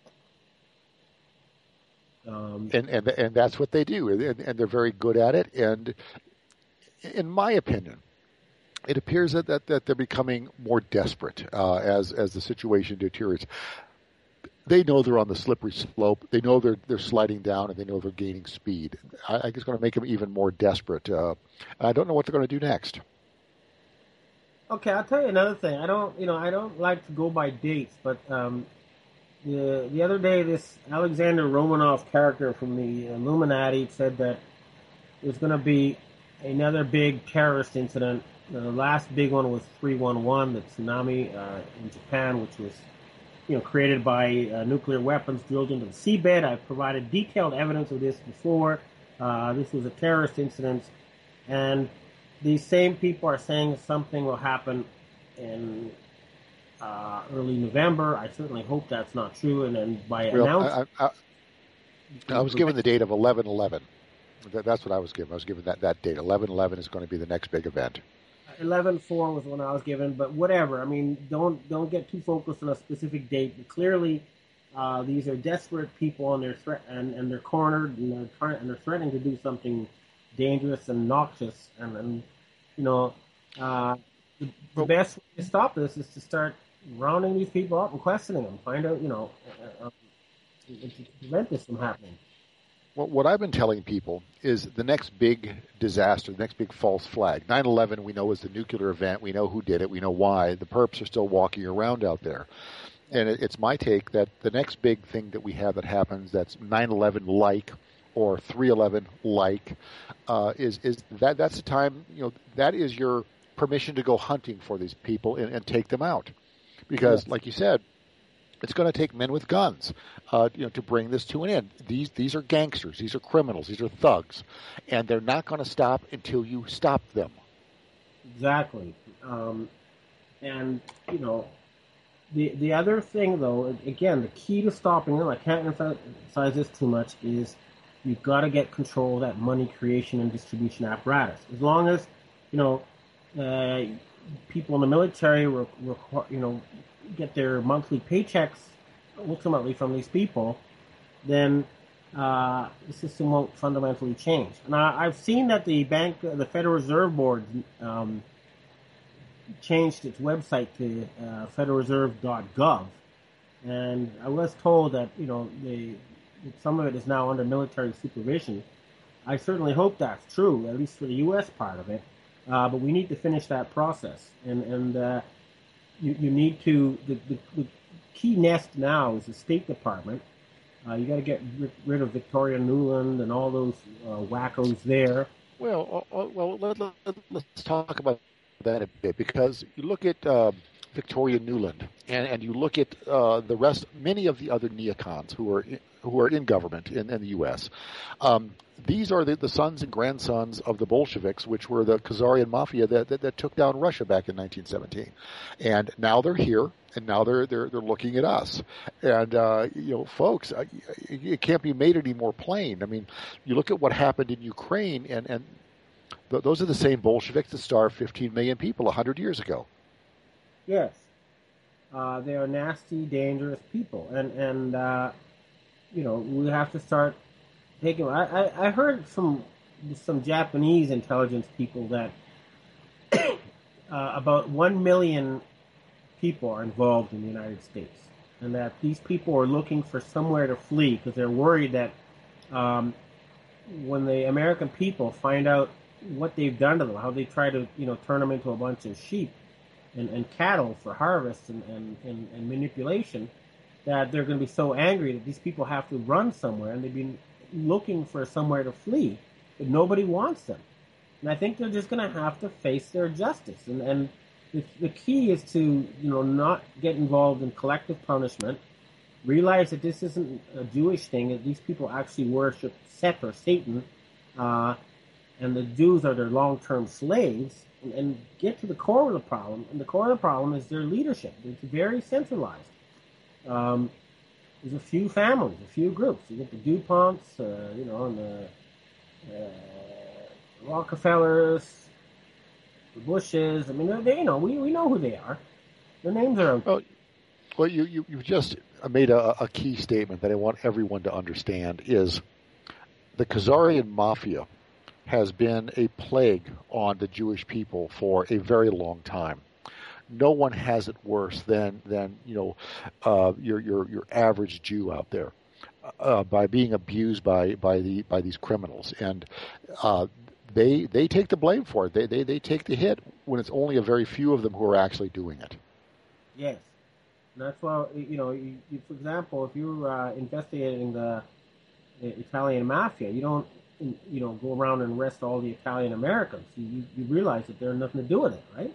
Um, and, and and that's what they do, and, and they're very good at it. And in my opinion, it appears that, that, that they're becoming more desperate uh, as as the situation deteriorates. They know they're on the slippery slope. They know they're they're sliding down, and they know they're gaining speed. I, I think it's going to make them even more desperate. Uh, I don't know what they're going to do next. Okay, I'll tell you another thing. I don't, you know, I don't like to go by dates, but um, the the other day, this Alexander Romanov character from the Illuminati said that there's going to be another big terrorist incident. The last big one was three one one, the tsunami uh, in Japan, which was, you know, created by uh, nuclear weapons drilled into the seabed. I've provided detailed evidence of this before. Uh, this was a terrorist incident, and these same people are saying something will happen in uh, early November. I certainly hope that's not true. And then by well, announcement, I, I, I was given the date of eleven eleven. That's what I was given. I was given that, that date. eleven eleven is going to be the next big event. eleven four was when I was given, but whatever. I mean, don't don't get too focused on a specific date. But clearly, uh, these are desperate people, and they're threat and, and they're cornered, and they're trying and they're threatening to do something dangerous and noxious. And, and you know, uh, the, the best way to stop this is to start rounding these people up and questioning them, find out, you know, uh, uh, to prevent this from happening. Well, what I've been telling people is the next big disaster, the next big false flag. nine eleven we know is the nuclear event. We know who did it. We know why. The perps are still walking around out there. And it, it's my take that the next big thing that we have that happens that's nine eleven-like or three eleven like uh, is is that that's the time, you know, that is your permission to go hunting for these people and, and take them out. Because, like you said, It's going to take men with guns, uh, you know, to bring this to an end. These these are gangsters. These are criminals. These are thugs, and they're not going to stop until you stop them. Exactly. Um, and you know, the the other thing though, again, the key to stopping them, I can't emphasize this too much, is you've got to get control of that money creation and distribution apparatus. As long as you know uh, people in the military, re- re- you know, get their monthly paychecks ultimately from these people, then uh, the system won't fundamentally change. And I, I've seen that the bank, the Federal Reserve Board, um, changed its website to uh, federal reserve dot gov, and I was told that you know the that some of it is now under military supervision. I certainly hope that's true, at least for the U S part of it. Uh, but we need to finish that process, and and uh, you you need to the, the, the key nest now is the State Department. Uh, you got to get rid of Victoria Nuland and all those uh, wackos there. Well, uh, well, let, let, let's talk about that a bit, because you look at uh, Victoria Nuland and, and you look at uh, the rest, many of the other neocons who are in, who are in government in, in the U S. Um, these are the, the sons and grandsons of the Bolsheviks, which were the Khazarian mafia that, that, that took down Russia back in nineteen seventeen, and now they're here. And now they're they're they're looking at us, and uh, you know, folks, it can't be made any more plain. I mean, you look at what happened in Ukraine, and and th- those are the same Bolsheviks that starved fifteen million people a hundred years ago. Yes, uh, they are nasty, dangerous people, and and uh, you know we have to start taking. I, I, I heard from some Japanese intelligence people that uh, about one million people are involved in the United States, and that these people are looking for somewhere to flee because they're worried that um, when the American people find out what they've done to them, how they try to you know turn them into a bunch of sheep and, and cattle for harvest and, and, and, and manipulation, that they're going to be so angry that these people have to run somewhere, and they've been looking for somewhere to flee, but nobody wants them. And I think they're just going to have to face their justice. And, and the, the key is to, you know, not get involved in collective punishment, realize that this isn't a Jewish thing, that these people actually worship Set or Satan, uh, and the Jews are their long-term slaves, and, and get to the core of the problem. And the core of the problem is their leadership. It's very centralized. Um, there's a few families, a few groups. You get the DuPonts, uh, you know, and the uh, Rockefellers, the Bushes. I mean, they, you know, we, we know who they are. Their names are out. Well, well you, you, you just made a, a key statement that I want everyone to understand is the Khazarian Mafia has been a plague on the Jewish people for a very long time. No one has it worse than than you know uh, your your your average Jew out there uh, by being abused by by the by these criminals, and uh, they they take the blame for it. They they they take the hit when it's only a very few of them who are actually doing it. Yes, and that's why you know. You, you, for example, if you're uh, investigating the, the Italian mafia, you don't you know go around and arrest all the Italian Americans. You you realize that they're nothing to do with it, right?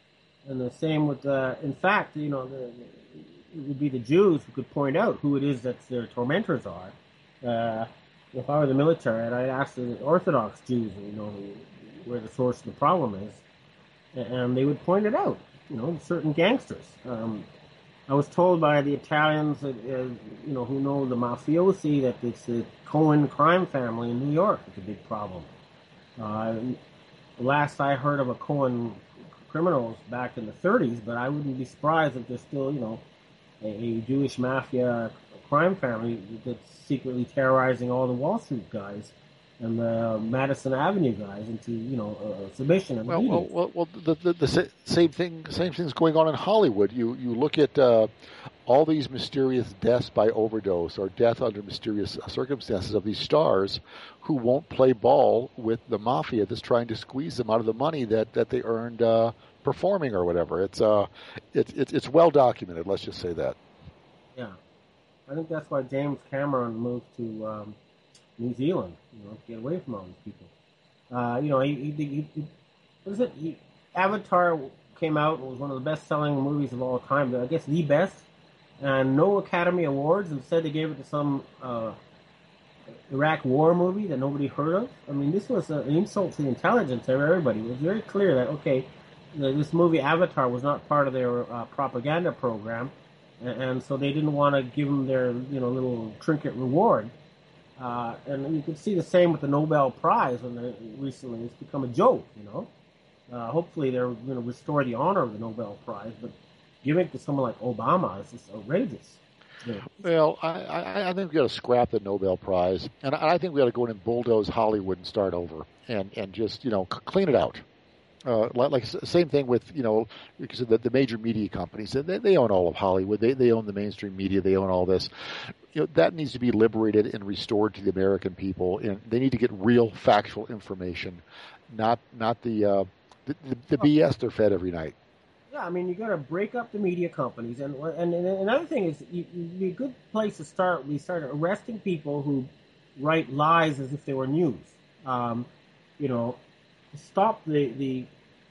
And the same with, uh, in fact, you know, the, it would be the Jews who could point out who it is that their tormentors are. Uh, if I were the military, I'd ask the Orthodox Jews, you know, where the source of the problem is, and they would point it out. You know, certain gangsters. Um, I was told by the Italians, that, uh, you know, who know the mafiosi, that it's the Cohen crime family in New York that's a big problem. Uh, last I heard of a Cohen criminals back in the thirties, but I wouldn't be surprised if there's still, you know, a, a Jewish mafia crime family that's secretly terrorizing all the Wall Street guys and the Madison Avenue guys into, you know, uh, submission and well, well, well, well, the, the, the same thing, same thing's going on in Hollywood. You you look at uh, all these mysterious deaths by overdose or death under mysterious circumstances of these stars who won't play ball with the mafia that's trying to squeeze them out of the money that, that they earned uh, performing or whatever. It's uh, it's it's it's well documented. Let's just say that. Yeah, I think that's why James Cameron moved to um, New Zealand, you know, to get away from all these people. Uh, you know, he, he, he, he what is it? He, Avatar came out and was one of the best-selling movies of all time. I guess the best and no Academy Awards. Instead, they gave it to some uh, Iraq War movie that nobody heard of. I mean, this was an insult to the intelligence of everybody. It was very clear that, okay, this movie Avatar was not part of their uh, propaganda program, and, and so they didn't want to give them their, you know, little trinket reward. Uh, and you can see the same with the Nobel Prize when they, recently it's become a joke, you know. Uh, hopefully they're going to restore the honor of the Nobel Prize, but giving it to someone like Obama is just outrageous. You know. Well, I, I, I think we got to scrap the Nobel Prize, and I think we got to go in and bulldoze Hollywood and start over, and, and just, you know, clean it out. Uh, like, like same thing with, you know, because the, the major media companies, they, they own all of Hollywood. They they own the mainstream media. They own all this. You know, that needs to be liberated and restored to the American people, and they need to get real factual information, not not the uh, the, the, the B S they're fed every night. Yeah, I mean, you got to break up the media companies, and and, and another thing is, you, you'd be a good place to start. We started arresting people who write lies as if they were news. Um, you know, stop the the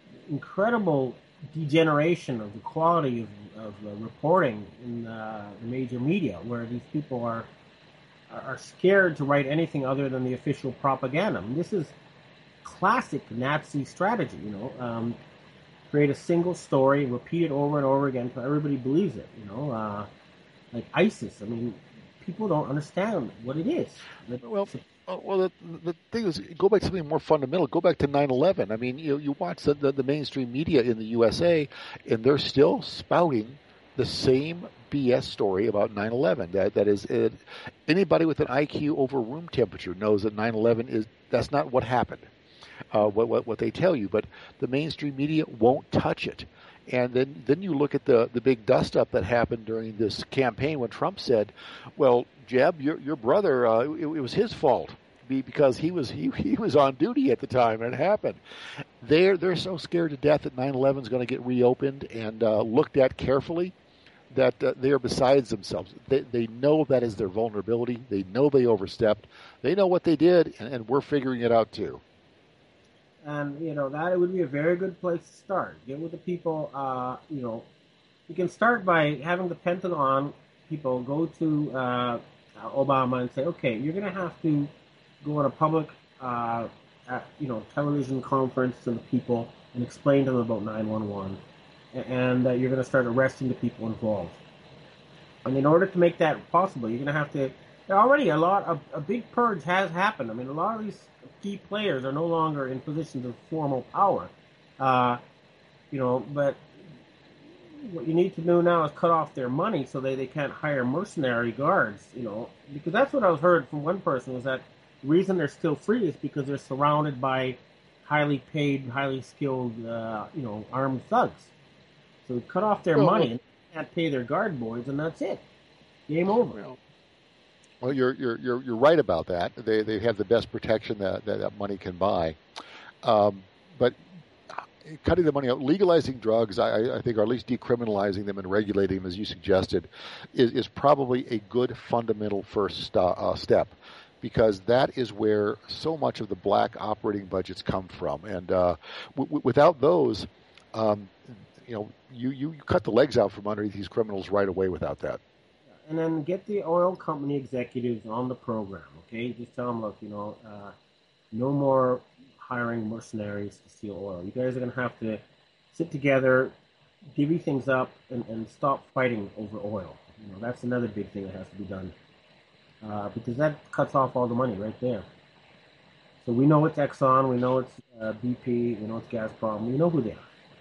incredible degeneration of the quality of, of uh, reporting in uh, the major media, where these people are are scared to write anything other than the official propaganda. I mean, this is classic Nazi strategy. You know. Um, Create a single story, repeat it over and over again until everybody believes it. You know, uh, like ISIS. I mean, people don't understand what it is. Well, well, the, the thing is, go back to something more fundamental. Go back to nine eleven. I mean, you you watch the, the, the mainstream media in the U S A, and they're still spouting the same B S story about nine eleven. That that is, it, anybody with an I Q over room temperature knows that nine eleven is that's not what happened. Uh, what, what what they tell you, but the mainstream media won't touch it. And then, then you look at the, the big dust-up that happened during this campaign when Trump said, well, Jeb, your your brother, uh, it, it was his fault because he was he, he was on duty at the time and it happened. They're, they're so scared to death that nine eleven is going to get reopened and uh, looked at carefully that uh, they are besides themselves. They, they know that is their vulnerability. They know they overstepped. They know what they did, and, and we're figuring it out too. And, you know, that would be a very good place to start. Get with the people, uh, you know, you can start by having the Pentagon people go to uh, Obama and say, okay, you're going to have to go on a public, uh, uh, you know, television conference to the people and explain to them about nine one one. And uh, you're going to start arresting the people involved. And in order to make that possible, you're going to have to, already a lot of, a big purge has happened. I mean, a lot of these key players are no longer in positions of formal power. Uh, you know, but what you need to do now is cut off their money so they, they can't hire mercenary guards, you know, because that's what I was heard from one person was that the reason they're still free is because they're surrounded by highly paid, highly skilled, uh, you know, armed thugs. So cut off their well, money and can't pay their guard boys, and that's it. Game over. Well, Well, you're you're you're you're right about that. They they have the best protection that that, that money can buy, um, but cutting the money out, legalizing drugs, I, I think, or at least decriminalizing them and regulating them, as you suggested, is, is probably a good fundamental first st- uh, step, because that is where so much of the black operating budgets come from, and uh, w- w- without those, um, you know, you, you you cut the legs out from underneath these criminals right away. Without that. And then get the oil company executives on the program, okay? Just tell them, look, you know, uh, no more hiring mercenaries to steal oil. You guys are going to have to sit together, divvy things up, and, and stop fighting over oil. You know, that's another big thing that has to be done. Uh, because that cuts off all the money right there. So we know it's Exxon, we know it's uh, B P, we know it's Gazprom, we know who they are.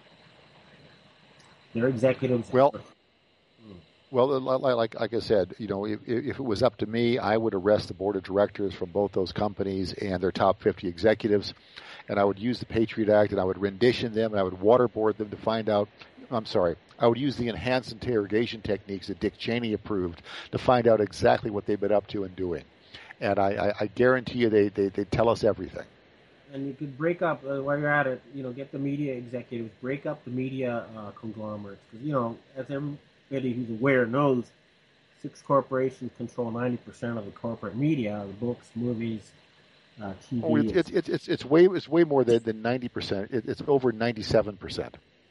They're executives. Well, Well, like like I said, you know, if, if it was up to me, I would arrest the board of directors from both those companies and their top fifty executives, and I would use the Patriot Act, and I would rendition them, and I would waterboard them to find out. I'm sorry, I would use the enhanced interrogation techniques that Dick Cheney approved to find out exactly what they've been up to and doing, and I, I, I guarantee you they they they tell us everything. And you could break up uh, while you're at it. You know, get the media executives, break up the media uh, conglomerates, because you know, as every Anybody who's aware knows six corporations control ninety percent of the corporate media, the books, movies, uh, T V. Oh, it's, it's, it's, it's way it's way more than, than ninety percent. It, it's over ninety-seven percent.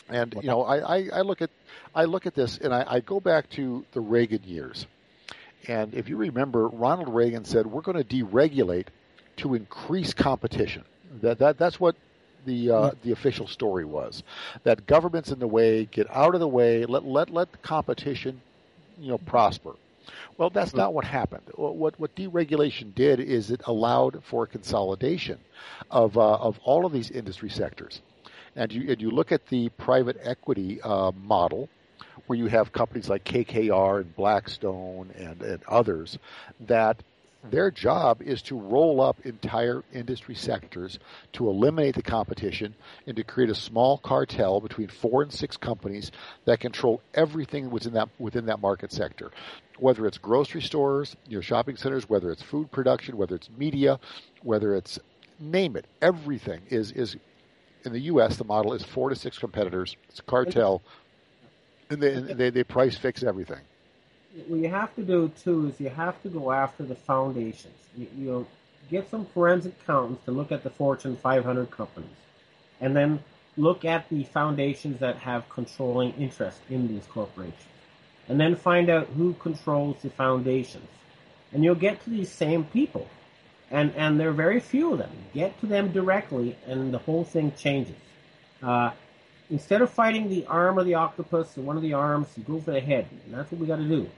And you know, I, I, I look at I look at this, and I, I go back to the Reagan years. And if you remember, Ronald Reagan said, "We're going to deregulate to increase competition." That that that's what the uh, the official story was. That government's in the way, get out of the way, let let let the competition, you know, prosper. Well, that's not what happened. What what deregulation did is it allowed for consolidation of uh, of all of these industry sectors. And you and you look at the private equity uh, model, where you have companies like K K R and Blackstone and, and others, that their job is to roll up entire industry sectors to eliminate the competition and to create a small cartel between four and six companies that control everything within that within that market sector. Whether it's grocery stores, you know, shopping centers, whether it's food production, whether it's media, whether it's name it, everything is is in the U S the model is four to six competitors. It's a cartel, and they they, they price fix everything. What you have to do, too, is you have to go after the foundations. You, you know, get some forensic accountants to look at the Fortune five hundred companies, and then look at the foundations that have controlling interest in these corporations, and then find out who controls the foundations. And you'll get to these same people, and, and there are very few of them. Get to them directly, and the whole thing changes. Uh, instead of fighting the arm of the octopus or one of the arms, you go for the head, and that's what we got to do.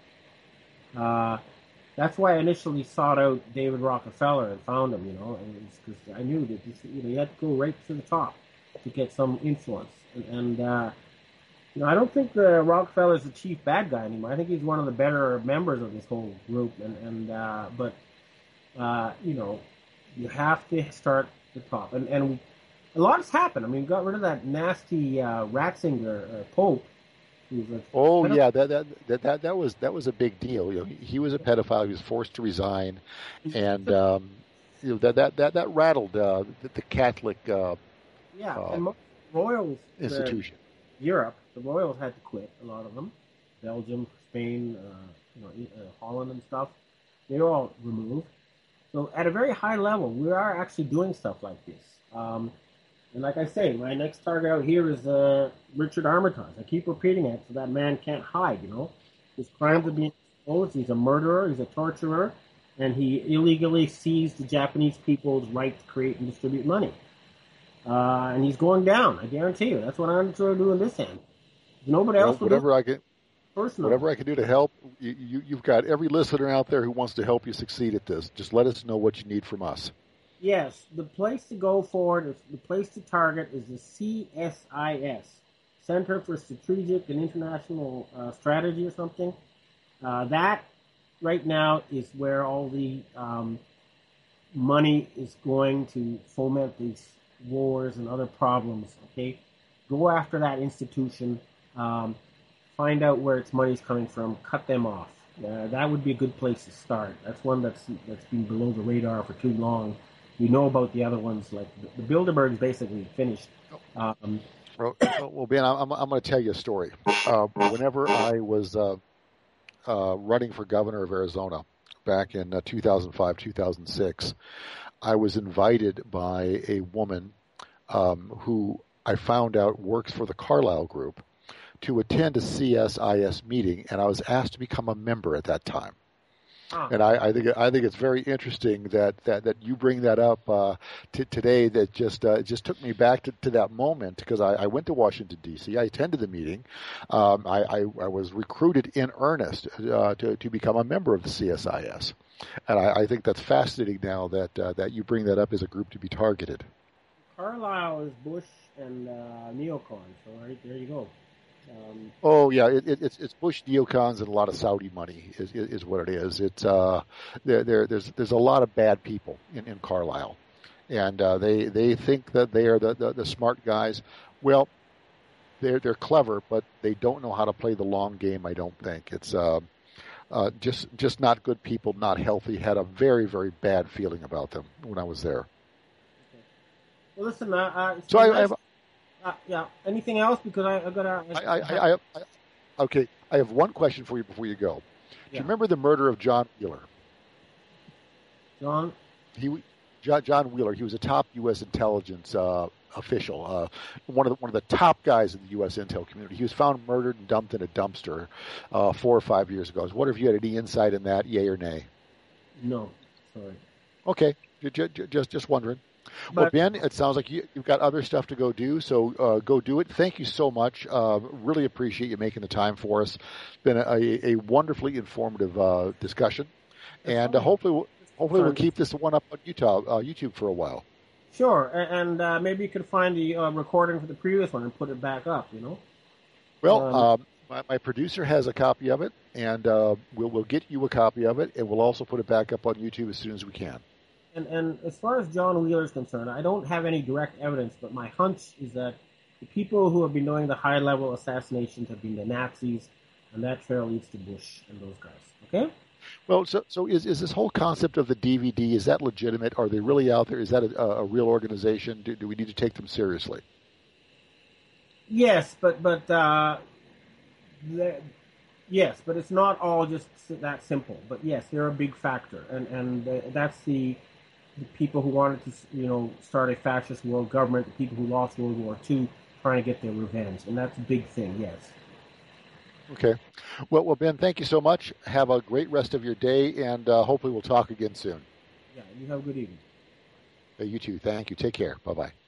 Uh, that's why I initially sought out David Rockefeller and found him, you know, because I knew that this, you know, you had to go right to the top to get some influence. And, and uh, you know, I don't think the Rockefeller's the chief bad guy anymore. I think he's one of the better members of this whole group. And, and uh, but uh, you know, you have to start at the top. And and a lot has happened. I mean, we got rid of that nasty uh, Ratzinger uh, Pope. Oh yeah, that, that that that that was that was a big deal. You know, he, he was a pedophile. He was forced to resign, and um, you know that that that, that rattled uh, the, the Catholic uh, yeah uh, and royals institution. The, Europe, the royals had to quit. A lot of them, Belgium, Spain, uh, you know, uh, Holland, and stuff. They were all removed. So at a very high level, we are actually doing stuff like this. Um, And like I say, my next target out here is uh, Richard Armitage. I keep repeating it so that man can't hide, you know. His crimes are being exposed. He's a murderer. He's a torturer. And he illegally seized the Japanese people's right to create and distribute money. Uh, and he's going down, I guarantee you. That's what I'm trying to do in this end. Nobody else well, will whatever do I can, personally. Whatever I can do to help, you, you, you've got every listener out there who wants to help you succeed at this. Just let us know what you need from us. Yes, the place to go for it, the place to target is the C S I S, Center for Strategic and International uh, Strategy or something. Uh, that, right now, is where all the um, money is going to foment these wars and other problems, okay? Go after that institution, um, find out where its money's coming from, cut them off. Uh, that would be a good place to start. That's one that's that's been below the radar for too long. We know about the other ones, like the, the Bilderberg is basically finished. Um, well, well, Ben, I'm, I'm going to tell you a story. Uh, whenever I was uh, uh, running for governor of Arizona back in uh, two thousand five, two thousand six, I was invited by a woman um, who I found out works for the Carlyle Group to attend a C S I S meeting, and I was asked to become a member at that time. Huh. And I, I think I think it's very interesting that, that, that you bring that up uh, t- today. That just uh, just took me back to, to that moment because I, I went to Washington D C. I attended the meeting. Um, I, I, I was recruited in earnest uh, to to become a member of the C S I S, and I, I think that's fascinating now that uh, that you bring that up as a group to be targeted. Carlyle is Bush and uh, neocon, so right there you go. Um, oh yeah, it, it, it's it's Bush neocons and a lot of Saudi money is is, is what it is. It's uh, there, there there's there's a lot of bad people in, in Carlisle, and uh, they they think that they are the, the, the smart guys. Well, they're they're clever, but they don't know how to play the long game. I don't think it's uh, uh, just just not good people, not healthy. Had a very very bad feeling about them when I was there. okay. Well, listen, uh, uh, so I, I have. Uh, yeah. Anything else? Because I, I gotta. I, I, I, I, I, okay, I have one question for you before you go. Do yeah. you remember the murder of John Wheeler? John. He, John, John Wheeler. He was a top U S intelligence uh, official, uh, one of the, one of the top guys in the U S intel community. He was found murdered and dumped in a dumpster uh, four or five years ago. I was wondering if you had any insight in that, yay or nay. No, sorry. Okay, just just wondering. But, well, Ben, it sounds like you, you've got other stuff to go do, so uh, go do it. Thank you so much. Uh, really appreciate you making the time for us. It's been a, a wonderfully informative uh, discussion, and uh, hopefully, we'll, hopefully we'll keep this one up on YouTube, uh, YouTube for a while. Sure, and uh, maybe you could find the uh, recording for the previous one and put it back up. You know. Well, um, um, my, my producer has a copy of it, and uh, we'll we'll get you a copy of it, and we'll also put it back up on YouTube as soon as we can. And, and as far as John Wheeler is concerned, I don't have any direct evidence, but my hunch is that the people who have been doing the high-level assassinations have been the Nazis, and that trail leads to Bush and those guys. Okay? Well, so so is is this whole concept of the D V D, is that legitimate? Are they really out there? Is that a, a real organization? Do, do we need to take them seriously? Yes, but but uh, yes, but it's not all just that simple. But yes, they're a big factor, and and uh, that's the. The people who wanted to, you know, start a fascist world government, the people who lost World War Two, trying to get their revenge, and that's a big thing. Yes. Okay. Well, well, Ben, thank you so much. Have a great rest of your day, and uh, hopefully we'll talk again soon. Yeah. You have a good evening. Uh, you too. Thank you. Take care. Bye bye.